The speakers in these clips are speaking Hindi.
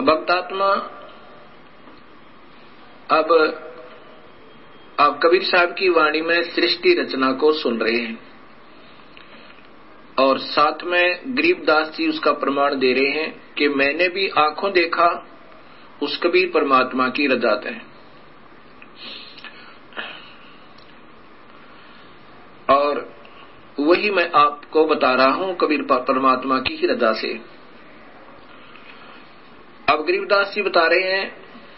भक्तात्मा, अब आप कबीर साहब की वाणी में सृष्टि रचना को सुन रहे हैं और साथ में गरीबदास जी उसका प्रमाण दे रहे हैं कि मैंने भी आंखों देखा उस कबीर परमात्मा की रजात है। और वही मैं आपको बता रहा हूं कबीर परमात्मा की ही रजा से। अब गरीबदास जी बता रहे हैं,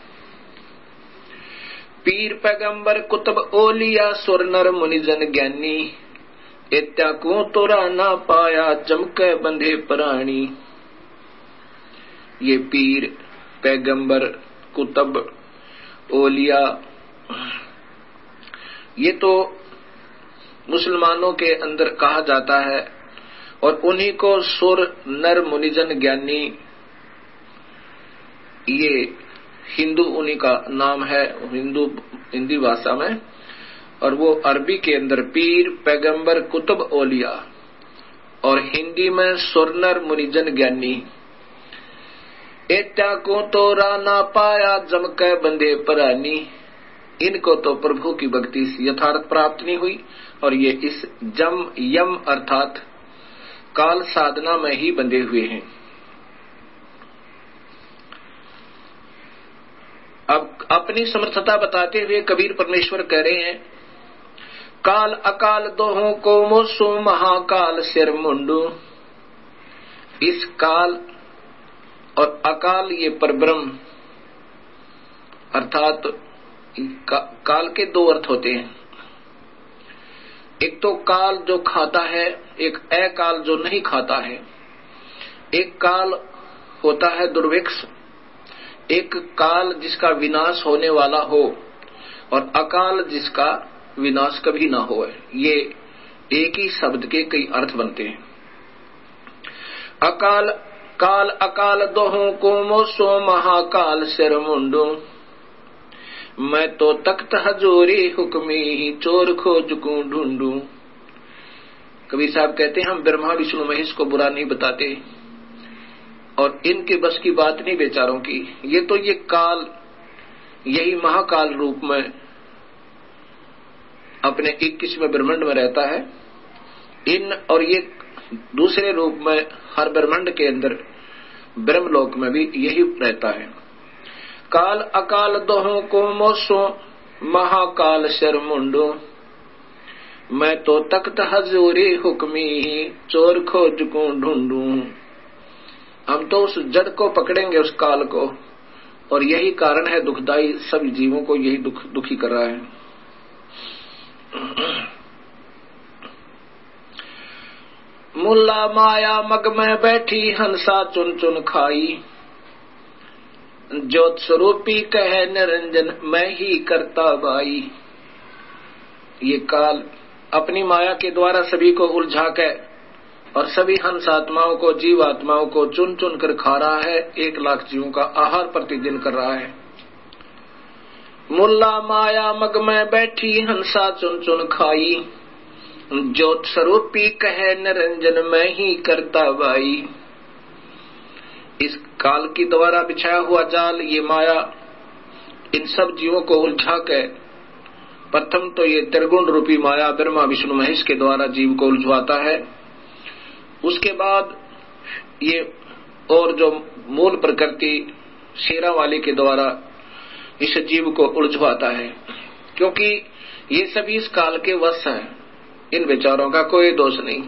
पीर पैगंबर कुतुब ओलिया सुर नर मुनिजन ज्ञानी, इत्या को तोरा ना पाया जमके बंधे प्राणी। ये पीर पैगंबर कुतुब ओलिया, ये तो मुसलमानों के अंदर कहा जाता है और उन्हीं को सुर नर मुनिजन ज्ञानी, ये हिंदू उन्हीं का नाम है हिंदी भाषा में, और वो अरबी के अंदर पीर पैगंबर कुतुब ओलिया और हिंदी में सुरनर मुनिजन ज्ञानी। एत्या को तो राना पाया जमके बंधे परानी, इनको तो प्रभु की भक्ति से यथार्थ प्राप्त नहीं हुई और ये इस जम यम अर्थात काल साधना में ही बंधे हुए हैं। अब अपनी समर्थता बताते हुए कबीर परमेश्वर कह रहे हैं, काल अकाल दोहों को मोसो महाकाल सिर मुंडू। इस काल और अकाल ये परब्रह्म अर्थात काल के दो अर्थ होते हैं। एक तो काल जो खाता है, एक अकाल जो नहीं खाता है। एक काल होता है दुर्भिक्ष, एक काल जिसका विनाश होने वाला हो और अकाल जिसका विनाश कभी ना हो। ये एक ही शब्द के कई अर्थ बनते हैं। अकाल काल अकाल दोहों को मोसो महाकाल सिर मुंडो, मैं तो तख्त हजूरी हुक्मी चोर खोज को ढूंढू। कबीर साहब कहते हैं, हम ब्रह्मा विष्णु महेश को बुरा नहीं बताते और इनके बस की बात नहीं बेचारों की। ये तो ये काल यही महाकाल रूप में अपने 21वें ब्रह्मांड में रहता है। इन और ये दूसरे रूप में हर ब्रह्मांड के अंदर ब्रह्मलोक में भी यही रहता है। काल अकाल दोहों को मोसो महाकाल शर मुंडो, मैं तो तख्त हजूरी हुक्मी चोर खोज को ढूंढू। हम तो उस जड़ को पकड़ेंगे, उस काल को, और यही कारण है दुखदाई, सभी जीवों को यही दुखी कर रहा है। मुल्ला माया मग में बैठी हंसा चुन चुन खाई, ज्योत स्वरूपी कहे निरंजन मैं ही करता बाई। ये काल अपनी माया के द्वारा सभी को उलझा के और सभी हंस आत्माओं को, जीव आत्माओं को चुन चुन कर खा रहा है। 1 लाख जीवों का आहार प्रतिदिन कर रहा है। मुल्ला माया मग में बैठी हंसा चुन चुन खाई, ज्योत स्वरूपी कहे निरंजन मैं ही करता बाई। इस काल की द्वारा बिछाया हुआ जाल, ये माया इन सब जीवों को उलझा के, प्रथम तो ये त्रिगुण रूपी माया ब्रह्मा विष्णु महेश के द्वारा जीव को उलझवाता है। उसके बाद ये और जो मूल प्रकृति शेरा वाले के द्वारा इस जीव को उलझवाता है, क्योंकि ये सभी इस काल के वश हैं। इन बेचारों का कोई दोष नहीं।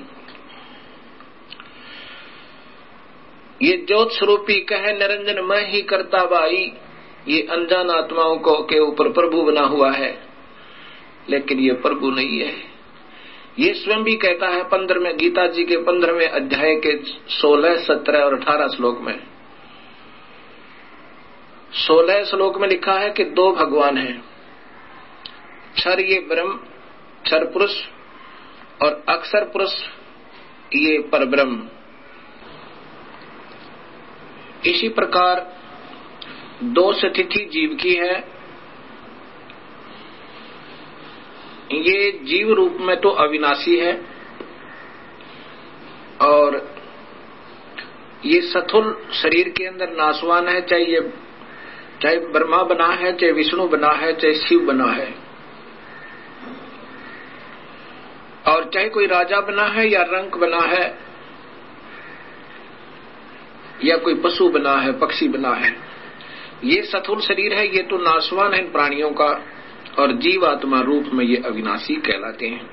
ये ज्योत स्वरूपी कहे निरंजन मैं ही करता बाई, ये अनजान आत्माओं को के ऊपर प्रभु बना हुआ है, लेकिन ये प्रभु नहीं है। ये स्वयं भी कहता है 15वें गीता जी के 15वें अध्याय के 16, 17 और 18 श्लोक में। 16 श्लोक में लिखा है कि 2 भगवान हैं, क्षर ये ब्रह्म, क्षर पुरुष, और अक्षर पुरुष ये परब्रह्म। इसी प्रकार 2 स्थिति जीव की है। ये जीव रूप में तो अविनाशी है और ये स्थूल शरीर के अंदर नाशवान है, चाहे ब्रह्मा बना है, चाहे विष्णु बना है, चाहे शिव बना है, और चाहे कोई राजा बना है या रंक बना है या कोई पशु बना है, पक्षी बना है, ये स्थूल शरीर है, ये तो नाशवान है इन प्राणियों का, और जीवात्मा रूप में ये अविनाशी कहलाते हैं।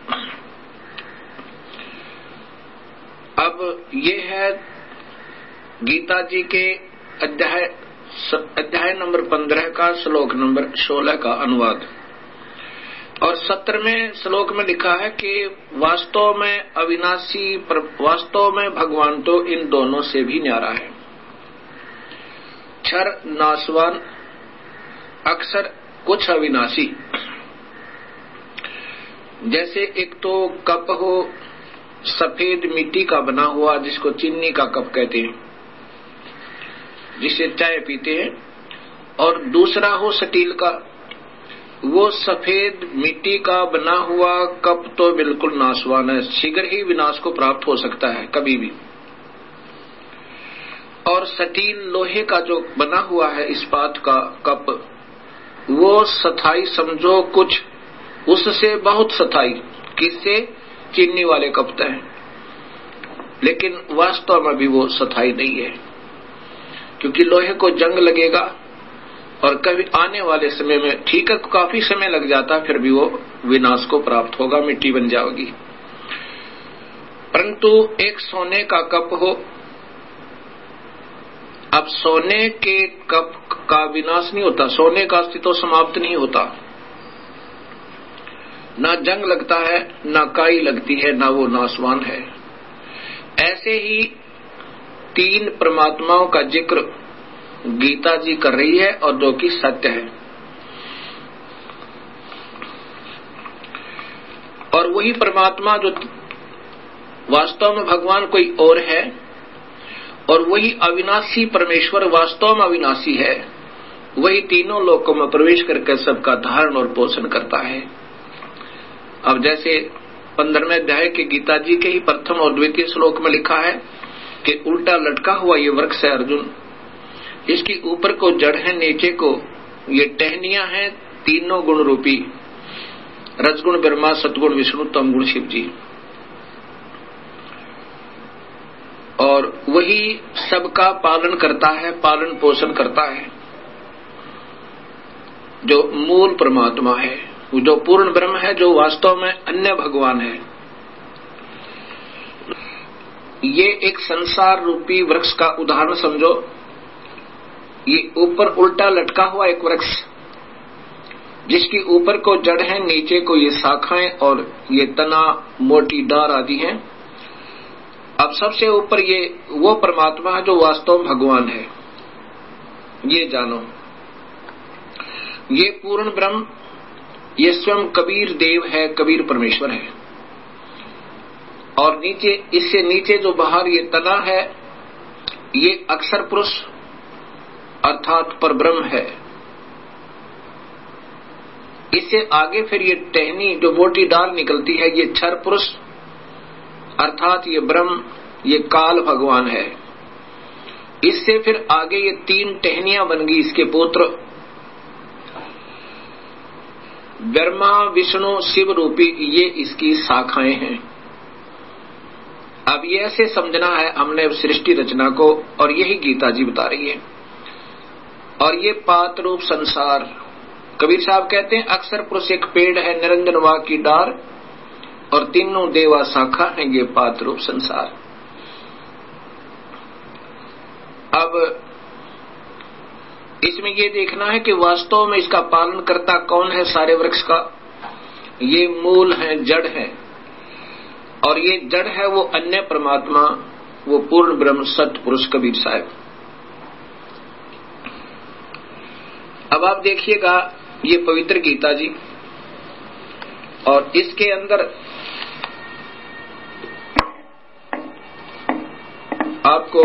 अब ये है गीता जी के अध्याय नंबर 15 का श्लोक नंबर 16 का अनुवाद। और 17वें श्लोक में लिखा है कि वास्तव में अविनाशी, वास्तव में भगवान तो इन दोनों से भी न्यारा है। क्षर नाशवान, अक्षर कुछ अविनाशी। जैसे एक तो कप हो सफेद मिट्टी का बना हुआ, जिसको चीनी का कप कहते हैं, जिसे चाय पीते हैं, और दूसरा हो स्टील का। वो सफेद मिट्टी का बना हुआ कप तो बिल्कुल नाशवान है, शीघ्र ही विनाश को प्राप्त हो सकता है कभी भी। और स्टील लोहे का जो बना हुआ है इस्पात का कप, वो स्थायी समझो कुछ, उससे बहुत स्थायी। किससे? चीनी वाले कप हैं, लेकिन वास्तव में भी वो स्थायी नहीं है, क्योंकि लोहे को जंग लगेगा और कभी आने वाले समय में, ठीक है काफी समय लग जाता, फिर भी वो विनाश को प्राप्त होगा, मिट्टी बन जाएगी। परंतु एक सोने का कप हो, अब सोने के कप का विनाश नहीं होता, सोने का अस्तित्व समाप्त नहीं होता, ना जंग लगता है, ना काई लगती है, ना वो नाशवान है। ऐसे ही तीन परमात्माओं का जिक्र गीता जी कर रही है, और जो कि सत्य है। और वही परमात्मा जो वास्तव में भगवान कोई और है, और वही अविनाशी परमेश्वर वास्तव में अविनाशी है, वही तीनों लोकों में प्रवेश करके सबका धारण और पोषण करता है। अब जैसे 15वें अध्याय के गीता जी के ही प्रथम और द्वितीय श्लोक में लिखा है कि उल्टा लटका हुआ ये वृक्ष है अर्जुन, इसकी ऊपर को जड़ है, नीचे को ये टहनियां हैं, तीनों गुण रूपी, रजगुण ब्रह्मा, सतगुण विष्णु, तमगुण शिव जी। और वही सबका पालन करता है, पालन पोषण करता है, जो मूल परमात्मा है, जो पूर्ण ब्रह्म है, जो वास्तव में अन्य भगवान है। ये एक संसार रूपी वृक्ष का उदाहरण समझो। ये ऊपर उल्टा लटका हुआ एक वृक्ष, जिसकी ऊपर को जड़ है, नीचे को ये शाखाएं और ये तना, मोटी डार आदि हैं। अब सबसे ऊपर ये वो परमात्मा है जो वास्तव भगवान है, ये जानो। ये पूर्ण ब्रह्म, ये स्वयं कबीर देव है, कबीर परमेश्वर है। और नीचे, इससे नीचे जो बाहर ये तना है, ये अक्षर पुरुष अर्थात परब्रह्म है। इससे आगे फिर ये टहनी जो मोटी डाल निकलती है, ये क्षर पुरुष अर्थात ये ब्रह्म, ये काल भगवान है। इससे फिर आगे ये तीन टहनियां बन गई, इसके पुत्र ब्रह्मा, विष्णु, शिव रूपी, ये इसकी शाखाएं हैं। अब ये ऐसे समझना है हमने सृष्टि रचना को, और यही गीता जी बता रही है। और ये पात रूप संसार, कबीर साहब कहते हैं अक्षर पुरुष एक पेड़ है, निरंजन वा की डार, और तीनों देवा शाखा है, ये पात रूप संसार। अब इसमें ये देखना है कि वास्तव में इसका पालन करता कौन है सारे वृक्ष का। ये मूल है, जड़ है, और ये जड़ है वो अन्य परमात्मा, वो पूर्ण ब्रह्म सत्य पुरुष कबीर साहब। अब आप देखिएगा ये पवित्र गीता जी, और इसके अंदर आपको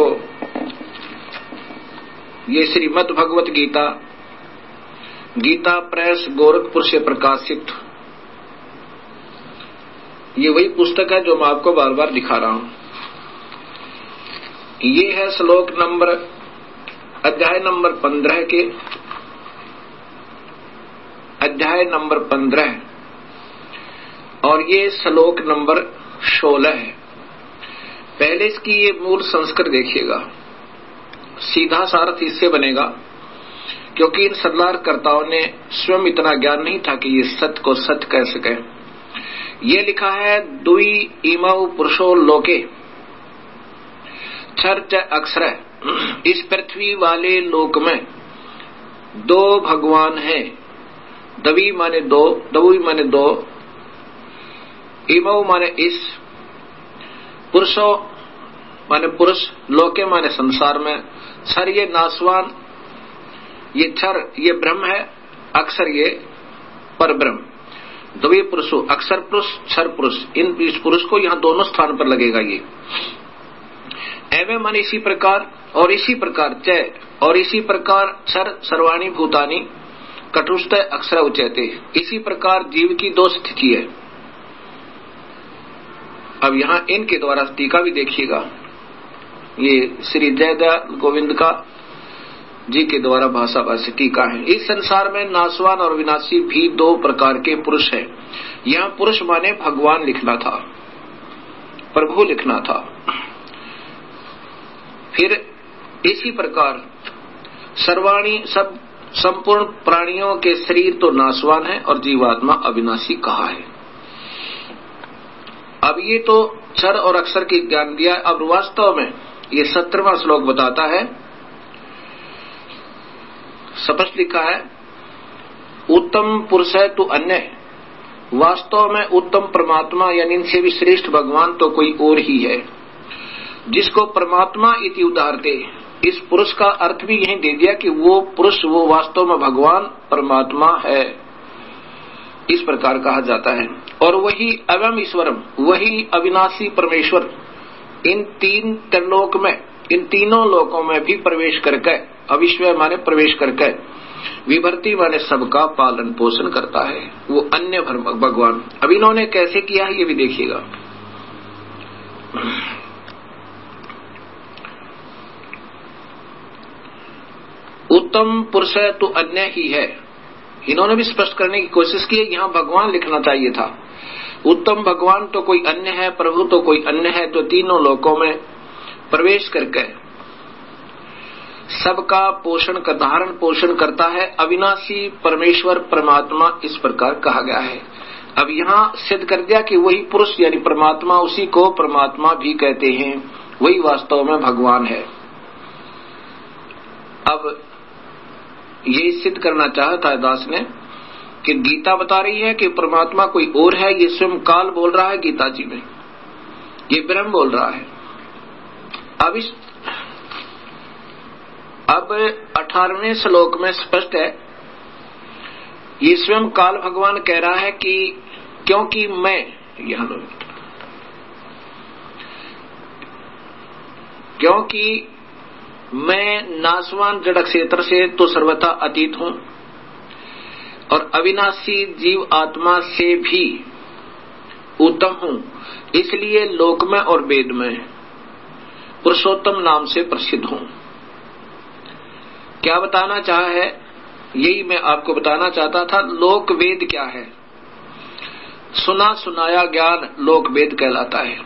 ये श्रीमद् भगवत गीता, गीता प्रेस गोरखपुर से प्रकाशित, ये वही पुस्तक है जो मैं आपको बार बार दिखा रहा हूं। ये है श्लोक नंबर अध्याय नंबर 15 के अध्याय नंबर 15 और ये श्लोक नंबर 16 है। पहले इसकी ये मूल संस्कृत देखिएगा, सीधा सार्थ इससे बनेगा, क्योंकि इन सल्लाहकर्ताओं ने स्वयं इतना ज्ञान नहीं था कि ये सत्य को सत्य कह सके। ये लिखा है दुई इमौ पुरुषो लोके क्षर च अक्षर, इस पृथ्वी वाले लोक में दो भगवान हैं। दवी माने दो, दवी माने दो, इमौ माने इस, पुरुषो माने पुरुष, लोके माने संसार में, क्षर ये नासवान, ये क्षर ये ब्रह्म है, अक्षर ये पर ब्रह्म। द्वि पुरुषो, अक्षर पुरुष क्षर पुरुष, इन इस पुरुष को यहाँ दोनों स्थान पर लगेगा। ये एवं मन इसी प्रकार और इसी प्रकार च और इसी प्रकार क्षर सर्वाणी भूतानी कटुष्ट अक्षर उच्यते, इसी प्रकार जीव की दो स्थिति है। अब यहाँ इनके द्वारा टीका भी देखिएगा, ये श्री जयदयाल गोविंद का जी के द्वारा भाषा भाषी टीका है। इस संसार में नासवान और विनाशी भी दो प्रकार के पुरुष हैं। यहाँ पुरुष माने भगवान लिखना था, प्रभु लिखना था। फिर इसी प्रकार सर्वाणी सब संपूर्ण प्राणियों के शरीर तो नासवान है और जीवात्मा अविनाशी कहा है। अब ये तो क्षर और अक्षर की ज्ञान दिया। अब वास्तव में ये 17वां श्लोक बताता है, स्पष्ट लिखा है, उत्तम पुरुष है तो अन्य, वास्तव में उत्तम परमात्मा यानी इनसे भी श्रेष्ठ भगवान तो कोई और ही है, जिसको परमात्मा इति उदाहरते। इस पुरुष का अर्थ भी यही दे दिया कि वो पुरुष वो वास्तव में भगवान परमात्मा है, इस प्रकार कहा जाता है। और वही अवम ईश्वरम, वही अविनाशी परमेश्वर इन तीन त्रिलोक में, इन तीनों लोकों में भी प्रवेश करके, अविश्वय माने प्रवेश करके, विभर्ति माने सबका पालन पोषण करता है, वो अन्य भगवान। अब इन्होंने कैसे किया है ये भी देखिएगा। उत्तम पुरुष है तो अन्य ही है, इन्होंने भी स्पष्ट करने की कोशिश की है। यहाँ भगवान लिखना चाहिए था, उत्तम भगवान तो कोई अन्य है, प्रभु तो कोई अन्य है, जो तीनों लोकों में प्रवेश करके सबका पोषण का धारण पोषण करता है, अविनाशी परमेश्वर परमात्मा इस प्रकार कहा गया है। अब यहाँ सिद्ध कर दिया कि वही पुरुष यानी परमात्मा, उसी को परमात्मा भी कहते हैं, वही वास्तव में भगवान है। अब ये सिद्ध करना चाहता है दास ने कि गीता बता रही है कि परमात्मा कोई और है, ये स्वयं काल बोल रहा है गीता जी में, ये ब्रह्म बोल रहा है। अब 18वें श्लोक में स्पष्ट है, ये स्वयं काल भगवान कह रहा है कि क्योंकि मैं, यहां लो, क्योंकि मैं नासवान जड़ क्षेत्र से तो सर्वथा अतीत हूं और अविनाशी जीव आत्मा से भी उत्तम हूं, इसलिए लोक में और वेद में पुरुषोत्तम नाम से प्रसिद्ध हूं। क्या बताना चाहा है, यही मैं आपको बताना चाहता था। लोक वेद क्या है? सुना सुनाया ज्ञान लोक वेद कहलाता है।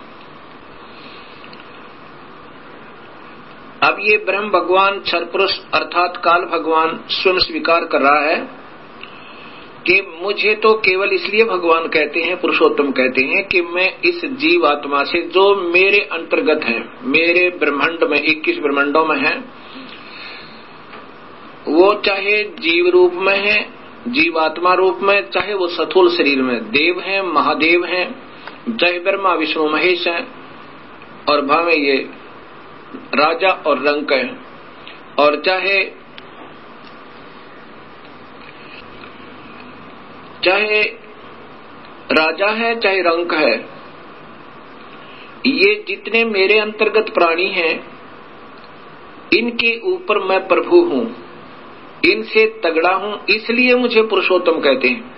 अब ये ब्रह्म भगवान क्षर पुरुष अर्थात काल भगवान स्वयं स्वीकार कर रहा है कि मुझे तो केवल इसलिए भगवान कहते हैं, पुरुषोत्तम कहते हैं कि मैं इस जीव आत्मा से जो मेरे अंतर्गत है, मेरे ब्रह्मांड में 21 ब्रह्मांडों में है, वो चाहे जीव रूप में है, जीवात्मा रूप में, चाहे वो स्थूल शरीर में देव हैं, महादेव हैं, चाहे ब्रह्मा विष्णु महेश हैं, और भावे ये राजा और रंक है, और चाहे राजा है चाहे रंक है, ये जितने मेरे अंतर्गत प्राणी हैं, इनके ऊपर मैं प्रभु हूं, इनसे तगड़ा हूं, इसलिए मुझे पुरुषोत्तम कहते हैं।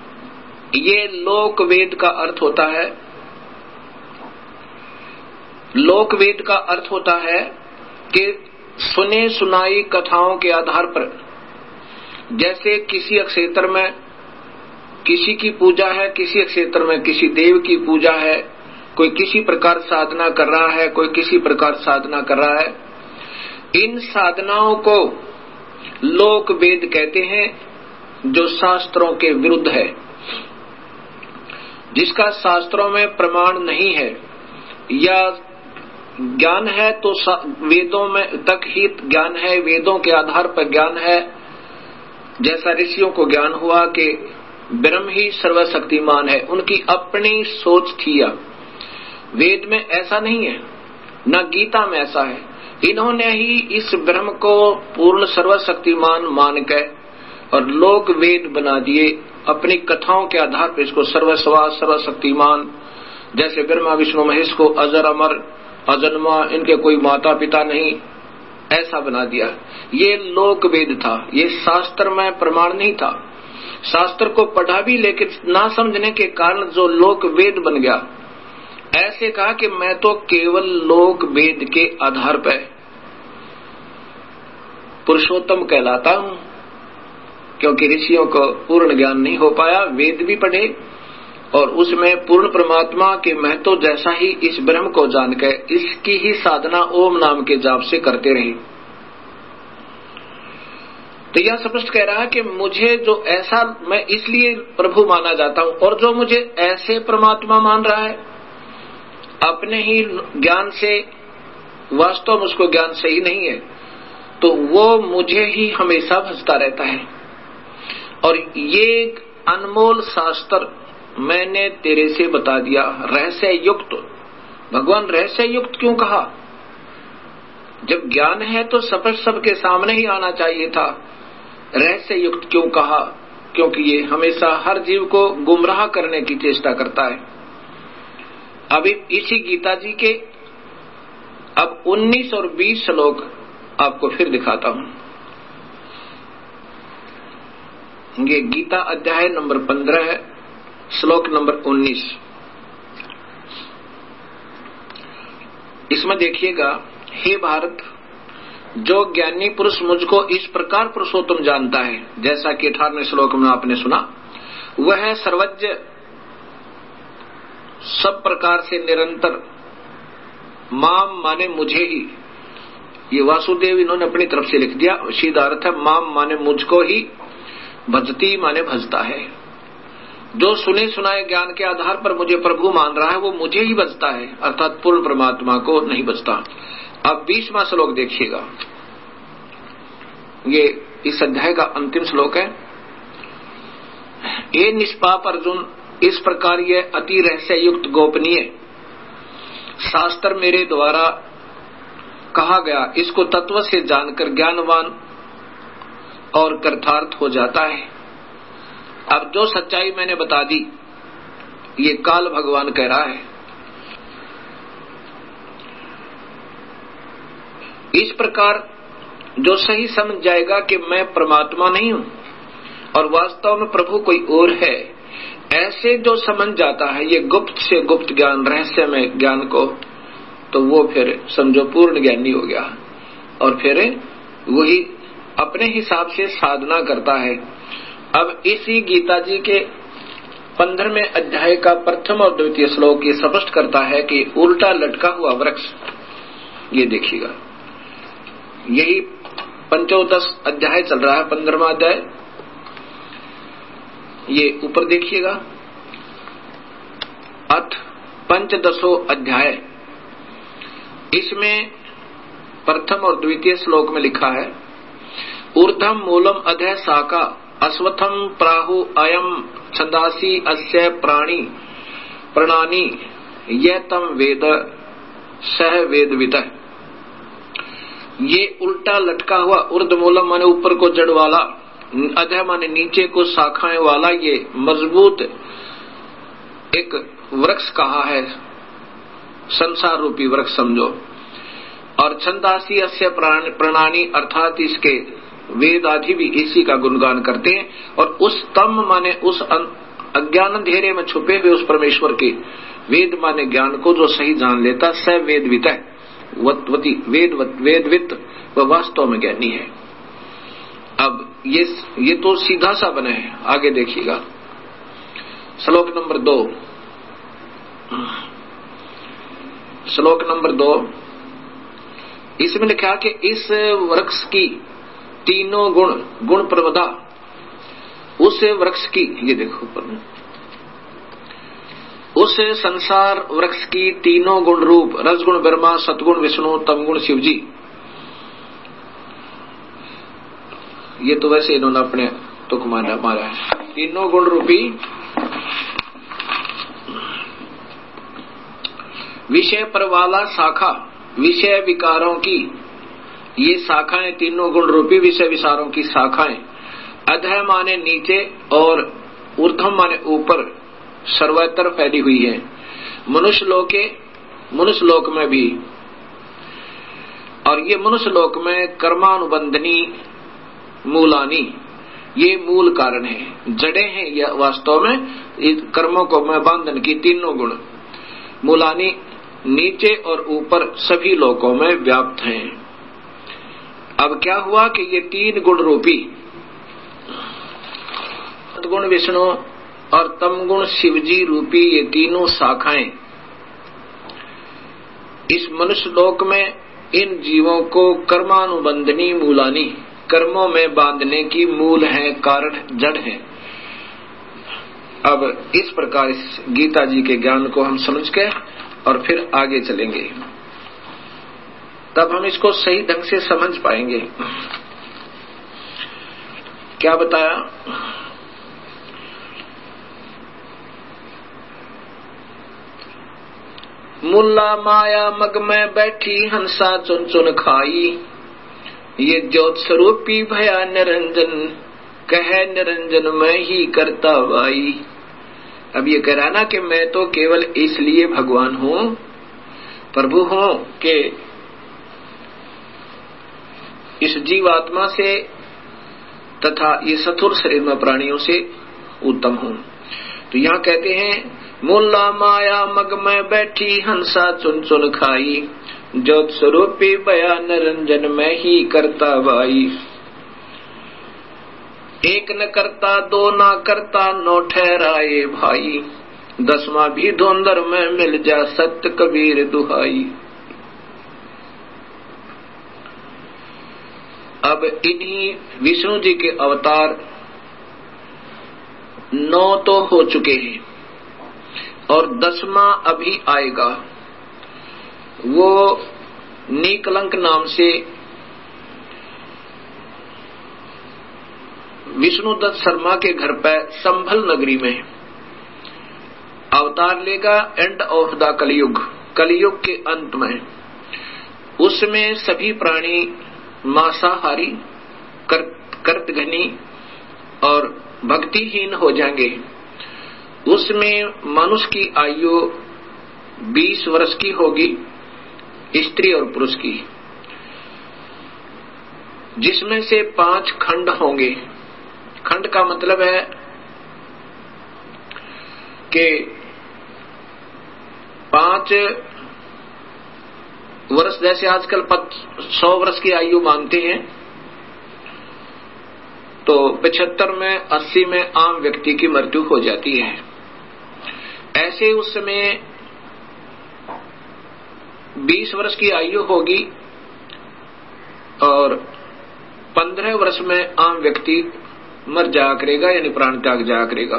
ये लोक वेद का अर्थ होता है। लोक वेद का अर्थ होता है कि सुने सुनाई कथाओं के आधार पर, जैसे किसी क्षेत्र में किसी की पूजा है, किसी क्षेत्र में किसी देव की पूजा है, कोई किसी प्रकार साधना कर रहा है, कोई किसी प्रकार साधना कर रहा है। इन साधनाओं को लोक वेद कहते हैं, जो शास्त्रों के विरुद्ध है, जिसका शास्त्रों में प्रमाण नहीं है, या ज्ञान है तो वेदों में तक ही ज्ञान है, वेदों के आधार पर ज्ञान है। जैसा ऋषियों को ज्ञान हुआ कि ब्रह्म ही सर्वशक्तिमान है, उनकी अपनी सोच थी। वेद में ऐसा नहीं है, न गीता में ऐसा है। इन्होंने ही इस ब्रह्म को पूर्ण सर्वशक्तिमान मान के और लोक वेद बना दिए अपनी कथाओं के आधार पर। इसको सर्वस्वा सर्वशक्तिमान, जैसे ब्रह्मा विष्णु महेश को अजर अमर अजन्मा, इनके कोई माता पिता नहीं, ऐसा बना दिया। ये लोक वेद था, ये शास्त्र में प्रमाण नहीं था। शास्त्र को पढ़ा भी, लेकिन ना समझने के कारण जो लोक वेद बन गया। ऐसे कहा कि मैं तो केवल लोक वेद के आधार पर पुरुषोत्तम कहलाता हूं, क्योंकि ऋषियों को पूर्ण ज्ञान नहीं हो पाया। वेद भी पढ़े और उसमें पूर्ण परमात्मा के महत्व जैसा ही इस ब्रह्म को जानकर इसकी ही साधना ओम नाम के जाप से करते रहे। तो यह स्पष्ट कह रहा है कि मुझे जो ऐसा, मैं इसलिए प्रभु माना जाता हूं, और जो मुझे ऐसे परमात्मा मान रहा है अपने ही ज्ञान से, वास्तव में उसको ज्ञान सही नहीं है, तो वो मुझे ही हमेशा भजता रहता है। और ये अनमोल शास्त्र मैंने तेरे से बता दिया, रहस्य युक्त। भगवान रहस्य युक्त क्यों कहा? जब ज्ञान है तो स्पष्ट सबके सामने ही आना चाहिए था। रहस्य युक्त क्यों कहा? क्योंकि ये हमेशा हर जीव को गुमराह करने की चेष्टा करता है। अभी इसी गीता जी के अब 19 और 20 श्लोक आपको फिर दिखाता हूं। ये गीता अध्याय नंबर 15 है, श्लोक नंबर 19। इसमें देखिएगा, हे भारत, जो ज्ञानी पुरुष मुझको इस प्रकार पुरुषोत्तम जानता है, जैसा कि 18वें श्लोक में आपने सुना, वह सर्वज्ञ, सब प्रकार से निरंतर, माम माने मुझे ही, ये वासुदेव इन्होंने अपनी तरफ से लिख दिया, सीधा अर्थ है माम माने मुझको ही, भजती माने भजता है। जो सुने सुनाए ज्ञान के आधार पर मुझे प्रभु मान रहा है, वो मुझे ही भजता है, अर्थात पूर्ण परमात्मा को नहीं भजता। अब 20वां श्लोक देखिएगा, ये इस अध्याय का अंतिम श्लोक है। ये निष्पाप अर्जुन, इस प्रकार ये अति रहस्य युक्त गोपनीय शास्त्र मेरे द्वारा कहा गया, इसको तत्व से जानकर ज्ञानवान और कृतार्थ हो जाता है। अब जो सच्चाई मैंने बता दी, ये काल भगवान कह रहा है। इस प्रकार जो सही समझ जाएगा कि मैं परमात्मा नहीं हूं और वास्तव में प्रभु कोई और है, ऐसे जो समझ जाता है ये गुप्त से गुप्त ज्ञान, रहस्य में ज्ञान को, तो वो फिर समझो पूर्ण ज्ञानी हो गया। और फिर वही अपने हिसाब से साधना करता है। अब इसी गीता जी के 15वें अध्याय का प्रथम और द्वितीय श्लोक ये स्पष्ट करता है कि उल्टा लटका हुआ वृक्ष, ये देखिएगा, यही पंचोदश अध्याय चल रहा है, 15वां अध्याय, ये ऊपर देखिएगा, अथ पंचदशो अध्याय, इसमें प्रथम और द्वितीय श्लोक में लिखा है, ऊर्ध्वम मूलम अधः शाखा अश्वत्थम प्राहु अयम छंदासी अस्य प्राणी प्रणानी यह तम वेद सह वेदविद। ये उल्टा लटका हुआ, ऊर्ध्व मूलम माने ऊपर को जड़ वाला, अधः माने नीचे को शाखाएं वाला, ये मजबूत एक वृक्ष कहा है, संसार रूपी वृक्ष समझो। और छंदासी अस्य प्रणानी, अर्थात इसके वेद आदि भी इसी का गुणगान करते हैं। और उस तम माने उस अज्ञान अंधेरे में छुपे हुए उस परमेश्वर के वेद माने ज्ञान को जो सही जान लेता स वेदवित है, वेदवित वह वास्तव में ज्ञानी है। अब ये तो सीधा सा बना है, आगे देखिएगा श्लोक नंबर 2। श्लोक नंबर 2 इसमें लिखा कि इस वृक्ष की तीनों गुण प्रवधा, उस वृक्ष की, ये देखो ऊपर में, उस संसार वृक्ष की तीनों गुण रूप रजगुण ब्रह्मा, सतगुण विष्णु, तमगुण शिव जी। ये तो वैसे इन्होंने अपने तुक मारा है। तीनों गुण रूपी विषय पर वाला शाखा, विषय विकारों की ये शाखाएं, तीनों गुण रूपी विषय विचारों की शाखाएं अधः माने नीचे और ऊर्ध्व माने ऊपर सर्वत्र फैली हुई है। मनुष्य लोक में भी, और ये मनुष्य लोक में कर्मानुबंधनी मूलानी, ये मूल कारण है, जड़ें हैं यह वास्तव में कर्मों को में बंधन की तीनों गुण मूलानी नीचे और ऊपर सभी लोकों में व्याप्त हैं। अब क्या हुआ कि ये तीन गुण रूपी सतगुण विष्णु और तमगुण शिवजी रूपी ये तीनों शाखाएं इस मनुष्य लोक में इन जीवों को कर्मानुबंधनी मूलानी, कर्मों में बांधने की मूल है, कारण जड़ है। अब इस प्रकार इस गीता जी के ज्ञान को हम समझ के और फिर आगे चलेंगे, तब हम इसको सही ढंग से समझ पाएंगे। क्या बताया? मुल्ला माया मग में बैठी हंसा चुन चुन खाई, ये ज्योत स्वरूपी भया निरंजन, कहे निरंजन मैं ही करता वाई। अब ये कह रहा ना कि मैं तो केवल इसलिए भगवान हूँ, प्रभु हूँ कि इस जीवात्मा से तथा ये स्थूल शरीर में प्राणियों से उत्तम हूँ। तो यहाँ कहते हैं मुल्ला माया मग में बैठी हंसा चुन चुन खाई, ज्योत स्वरूपी भया निरंजन मैं ही करता वाई। एक न करता दो न करता नौ ठहराए भाई, दसवां भी धुंधर में मिल जा सत्य कबीर दुहाई। अब इन्हीं विष्णु जी के अवतार 9 तो हो चुके हैं और 10वां अभी आएगा। वो नीकलंक नाम से विष्णुदत्त शर्मा के घर पर संभल नगरी में अवतार लेगा। एंड ऑफ द कलयुग के अंत में उसमें सभी प्राणी मांसाहारी, कर्तघनी और भक्तिहीन हो जाएंगे। उसमें मनुष्य की आयु 20 वर्ष की होगी, स्त्री और पुरुष की, जिसमें से 5 खंड होंगे। खंड का मतलब है कि 5 वर्ष, जैसे आजकल 100 वर्ष की आयु मानते हैं, तो 75 में 80 में आम व्यक्ति की मृत्यु हो जाती है। ऐसे उस समय 20 वर्ष की आयु होगी और 15 वर्ष में आम व्यक्ति मर जाया करेगा, यानी प्राण त्याग जाया करेगा।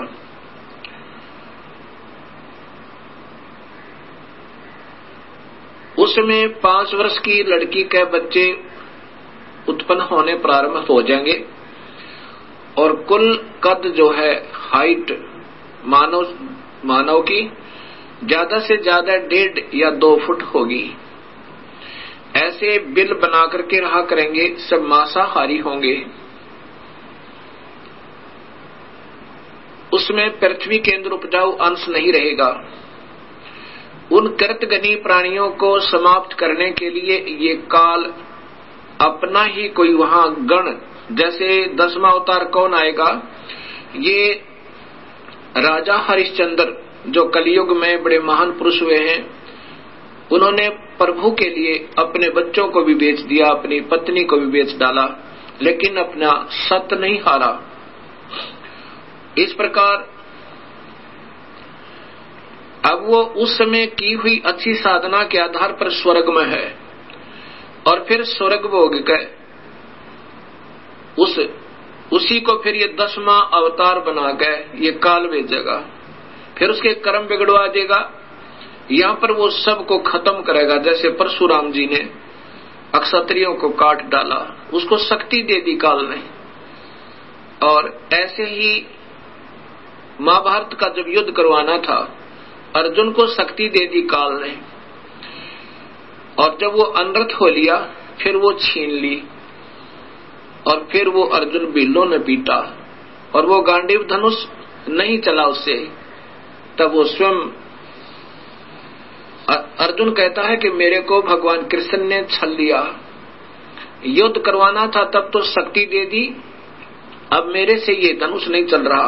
उसमें 5 वर्ष की लड़की के बच्चे उत्पन्न होने प्रारंभ हो जाएंगे और कुल कद जो है हाइट मानव की ज्यादा से ज्यादा 1.5 या 2 फुट होगी। ऐसे बिल बना करके रहा करेंगे, सब मांसाहारी होंगे। उसमें पृथ्वी केंद्र उपजाऊ अंश नहीं रहेगा। उन कृतघ्नी प्राणियों को समाप्त करने के लिए ये काल अपना ही कोई वहां गण, जैसे 10वां अवतार कौन आएगा? ये राजा हरिश्चंद्र जो कलयुग में बड़े महान पुरुष हुए हैं, उन्होंने प्रभु के लिए अपने बच्चों को भी बेच दिया, अपनी पत्नी को भी बेच डाला, लेकिन अपना सत्य नहीं हारा। इस प्रकार अब वो उस समय की हुई अच्छी साधना के आधार पर स्वर्ग में है, और फिर स्वर्ग भोग गए उसी को फिर ये 10वां अवतार बना गए, ये काल भेजेगा, फिर उसके कर्म बिगड़वा देगा। यहां पर वो सबको खत्म करेगा। जैसे परशुराम जी ने अक्षत्रियों को काट डाला, उसको शक्ति दे दी काल ने, और ऐसे ही महाभारत का जब युद्ध करवाना था, अर्जुन को शक्ति दे दी काल ने, और जब वो अनर्थ हो लिया फिर वो छीन ली, और फिर वो अर्जुन बिल्लों ने पीटा, और वो गांडीव धनुष नहीं चला उससे। तब वो स्वयं अर्जुन कहता है कि मेरे को भगवान कृष्ण ने छल लिया, युद्ध करवाना था तब तो शक्ति दे दी, अब मेरे से ये धनुष नहीं चल रहा।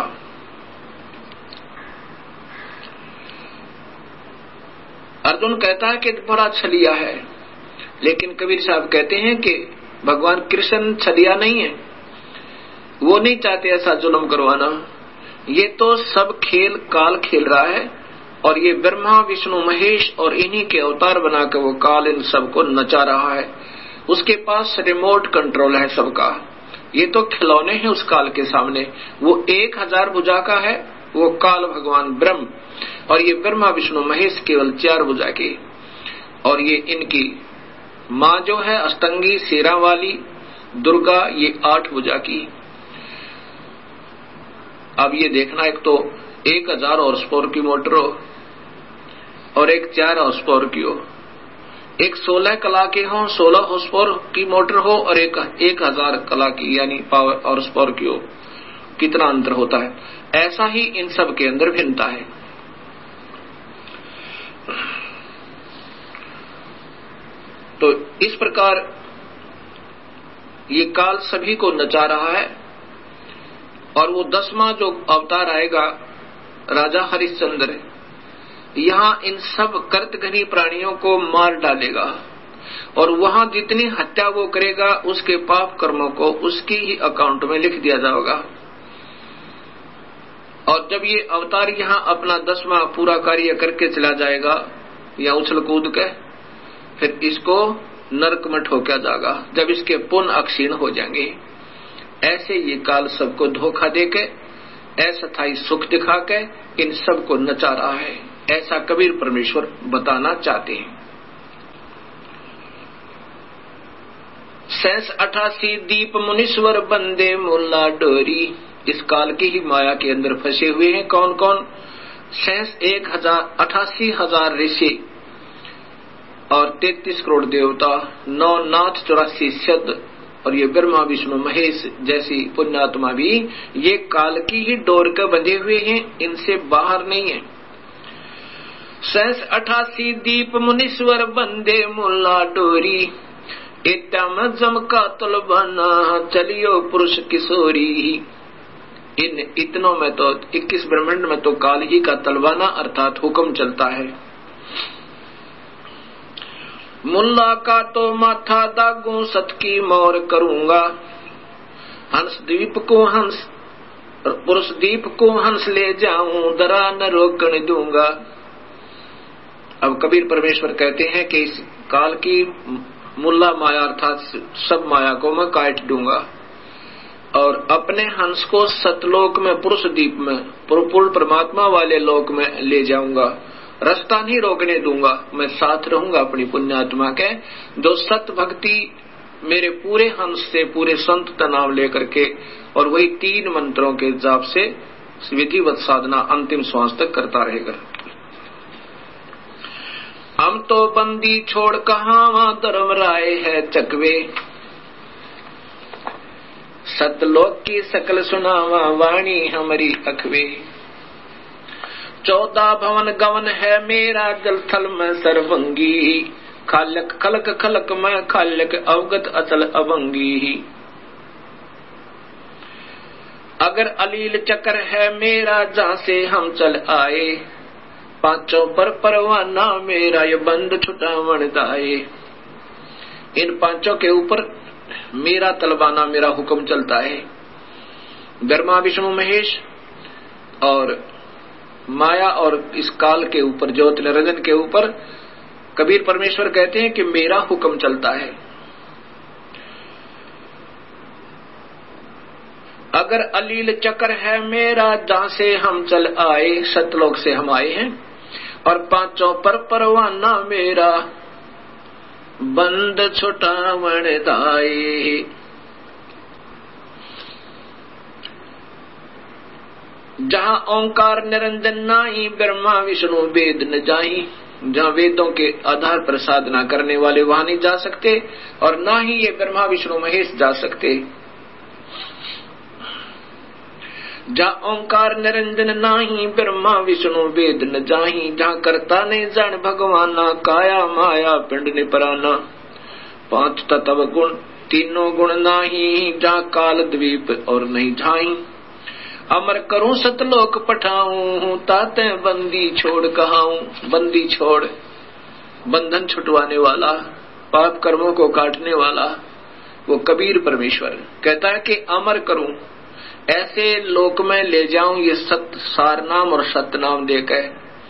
अर्जुन कहता है कि बड़ा छलिया है, लेकिन कबीर साहब कहते हैं कि भगवान कृष्ण छलिया नहीं है, वो नहीं चाहते ऐसा जुल्म करवाना। ये तो सब खेल काल खेल रहा है, और ये ब्रह्मा विष्णु महेश और इन्हीं के अवतार बनाकर वो काल इन सबको नचा रहा है। उसके पास रिमोट कंट्रोल है सबका। ये तो खिलौने हैं उस काल के सामने। वो 1000 भुजा का है, वो काल भगवान ब्रह्म, और ये ब्रह्मा विष्णु महेश केवल 4 भुजा के, और ये इनकी माँ जो है अष्टंगी शेरा वाली दुर्गा, ये 8 भुजा की। अब ये देखना, एक तो 1000 हॉर्स पावर की मोटर हो, और एक 4 हॉर्स पावर की हो, एक 16 कला के हो, 16 हॉर्स पावर की मोटर हो, और एक 1000 कला की यानी पावर हॉर्स पावर की हो, कितना अंतर होता है। ऐसा ही इन सब के अंदर भिन्नता है। तो इस प्रकार ये काल सभी को नचा रहा है, और वो 10वां जो अवतार आएगा राजा हरिश्चंद्र, यहाँ इन सब कर्तघनी प्राणियों को मार डालेगा, और वहां जितनी हत्या वो करेगा उसके पाप कर्मों को उसकी ही अकाउंट में लिख दिया जाएगा। और जब ये अवतार यहाँ अपना 10वां पूरा कार्य करके चला जाएगा या उछल कूद के, फिर इसको नरक में ठोका जाएगा जब इसके पुण्य अक्षीण हो जाएंगे। ऐसे ये काल सबको धोखा देके अस्थायी सुख दिखा के इन सबको नचा रहा है, ऐसा कबीर परमेश्वर बताना चाहते हैं। 88 दीप मुनीश्वर बंदे मुल्ला डोरी, इस काल की ही माया के अंदर फंसे हुए हैं। कौन कौन? 88,000 ऋषि और 33 करोड़ देवता, 9 नाथ 84 सिद्ध, और ये ब्रह्मा विष्णु महेश जैसी पुण्यात्मा भी ये काल की ही डोर के बंधे हुए हैं, इनसे बाहर नहीं है। 88 दीप मुनीश्वर बंदे मुल्ला डोरी, इतम जमका तलबाना चलियो पुरुष किशोरी। इन इतनों में तो 21 ब्रह्मांड में तो काल ही का तलवाना अर्थात हुक्म चलता है। मुल्ला का तो माथा दागू सत की मोर करूंगा, हंस द्वीप को हंस पुरुष द्वीप को हंस ले जाऊं, दरा न रोकने दूंगा। अब कबीर परमेश्वर कहते हैं कि इस काल की मुल्ला माया अर्थात सब माया को मैं काट दूंगा, और अपने हंस को सतलोक में पुरुष द्वीप में पूर्ण परमात्मा वाले लोक में ले जाऊंगा, रास्ता नहीं रोकने दूंगा। मैं साथ रहूंगा अपनी पुण्यात्मा के, जो सत भक्ति मेरे पूरे हंस से पूरे संत का नाम लेकर के और वही 3 मंत्रों के जाप से विधिवत साधना अंतिम श्वास तक करता रहेगा। हम तो बंदी छोड़ कहां धर्म राय है चकवे, सतलोक की सकल सुनावा वाणी हमारी अखवे। 14 भवन गवन है मेरा जल थल में सर्वंगी, खालक खलक खलक में खालक अवगत अचल अभंगी। अगर अलील चक्र है मेरा जहां से हम चल आए, पांचों पर परवाना मेरा ये बंद छुटावण दाए। इन पांचों के ऊपर मेरा तलबाना, मेरा हुक्म चलता है। ब्रह्मा विष्णु महेश और माया और इस काल के ऊपर, ज्योति निरंजन के ऊपर कबीर परमेश्वर कहते हैं कि मेरा हुक्म चलता है। अगर अलील चक्र है मेरा जहां से हम चल आए, सतलोक से हम आए हैं, और पांचों पर परवाना मेरा बंद छुटावण दाए। जहां ओंकार निरंजन नाही, ब्रह्मा विष्णु वेद न जाही। जहां वेदों के आधार पर साधना करने वाले वहां नहीं जा सकते, और ना ही ये ब्रह्मा विष्णु महेश जा सकते। जहां ओंकार निरंजन नाही, ब्रह्मा विष्णु वेद न जाही। जहां करता नहीं जान भगवाना, काया माया पिंड ने पराना। पांच तत्व गुण तीनों गुण नाही, जहां काल द्वीप और नहीं झाई। अमर करूं सतलोक पठाऊं, ताते बंदी छोड़ कहाऊं। बंदी छोड़, बंधन छुटवाने वाला, पाप कर्मों को काटने वाला वो कबीर परमेश्वर कहता है कि अमर करूं, ऐसे लोक में ले जाऊं ये सत सार नाम और सत्य नाम देकर,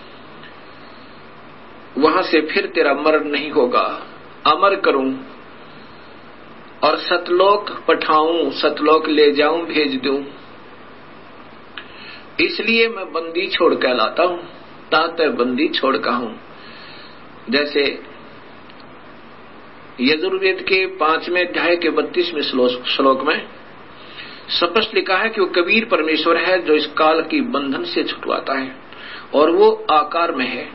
वहां से फिर तेरा मरण नहीं होगा। अमर करूं और सतलोक पठाऊं, सतलोक ले जाऊं, भेज दूं। इसलिए मैं बंदी छोड़ कहलाता हूं, ताते बंदी छोड़ कहूं। जैसे यजुर्वेद के 5वें अध्याय के 32वें श्लोक में स्पष्ट लिखा है कि वो कबीर परमेश्वर है जो इस काल की बंधन से छुटवाता है, और वो आकार में है।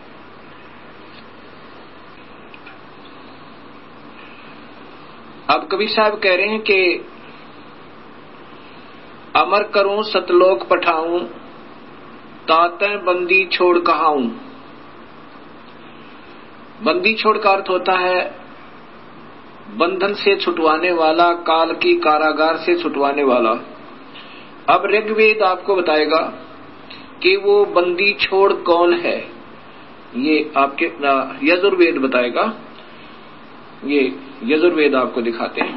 अब कबीर साहब कह रहे हैं कि अमर करूं सतलोक पठाऊं, ताते बंदी छोड़ कहाऊं। बंदी छोड़ का अर्थ होता है बंधन से छुटवाने वाला, काल की कारागार से छुटवाने वाला। अब ऋग्वेद आपको बताएगा कि वो बंदी छोड़ कौन है, ये आपके यजुर्वेद बताएगा। ये यजुर्वेद आपको दिखाते हैं।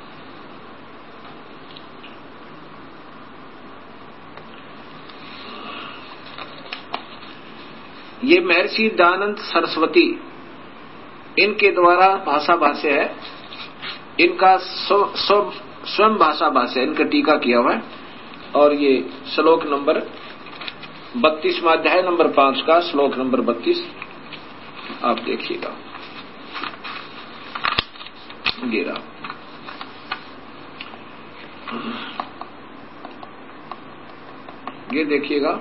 ये महर्षि दयानंद सरस्वती इनके द्वारा भाषा भाष्य है, इनका स्वयं भाषा भाष्य, इनका टीका किया हुआ है। और ये श्लोक नंबर 32वां अध्याय नंबर 5 का श्लोक नंबर 32 आप देखिएगा। गिरा ये देखिएगा,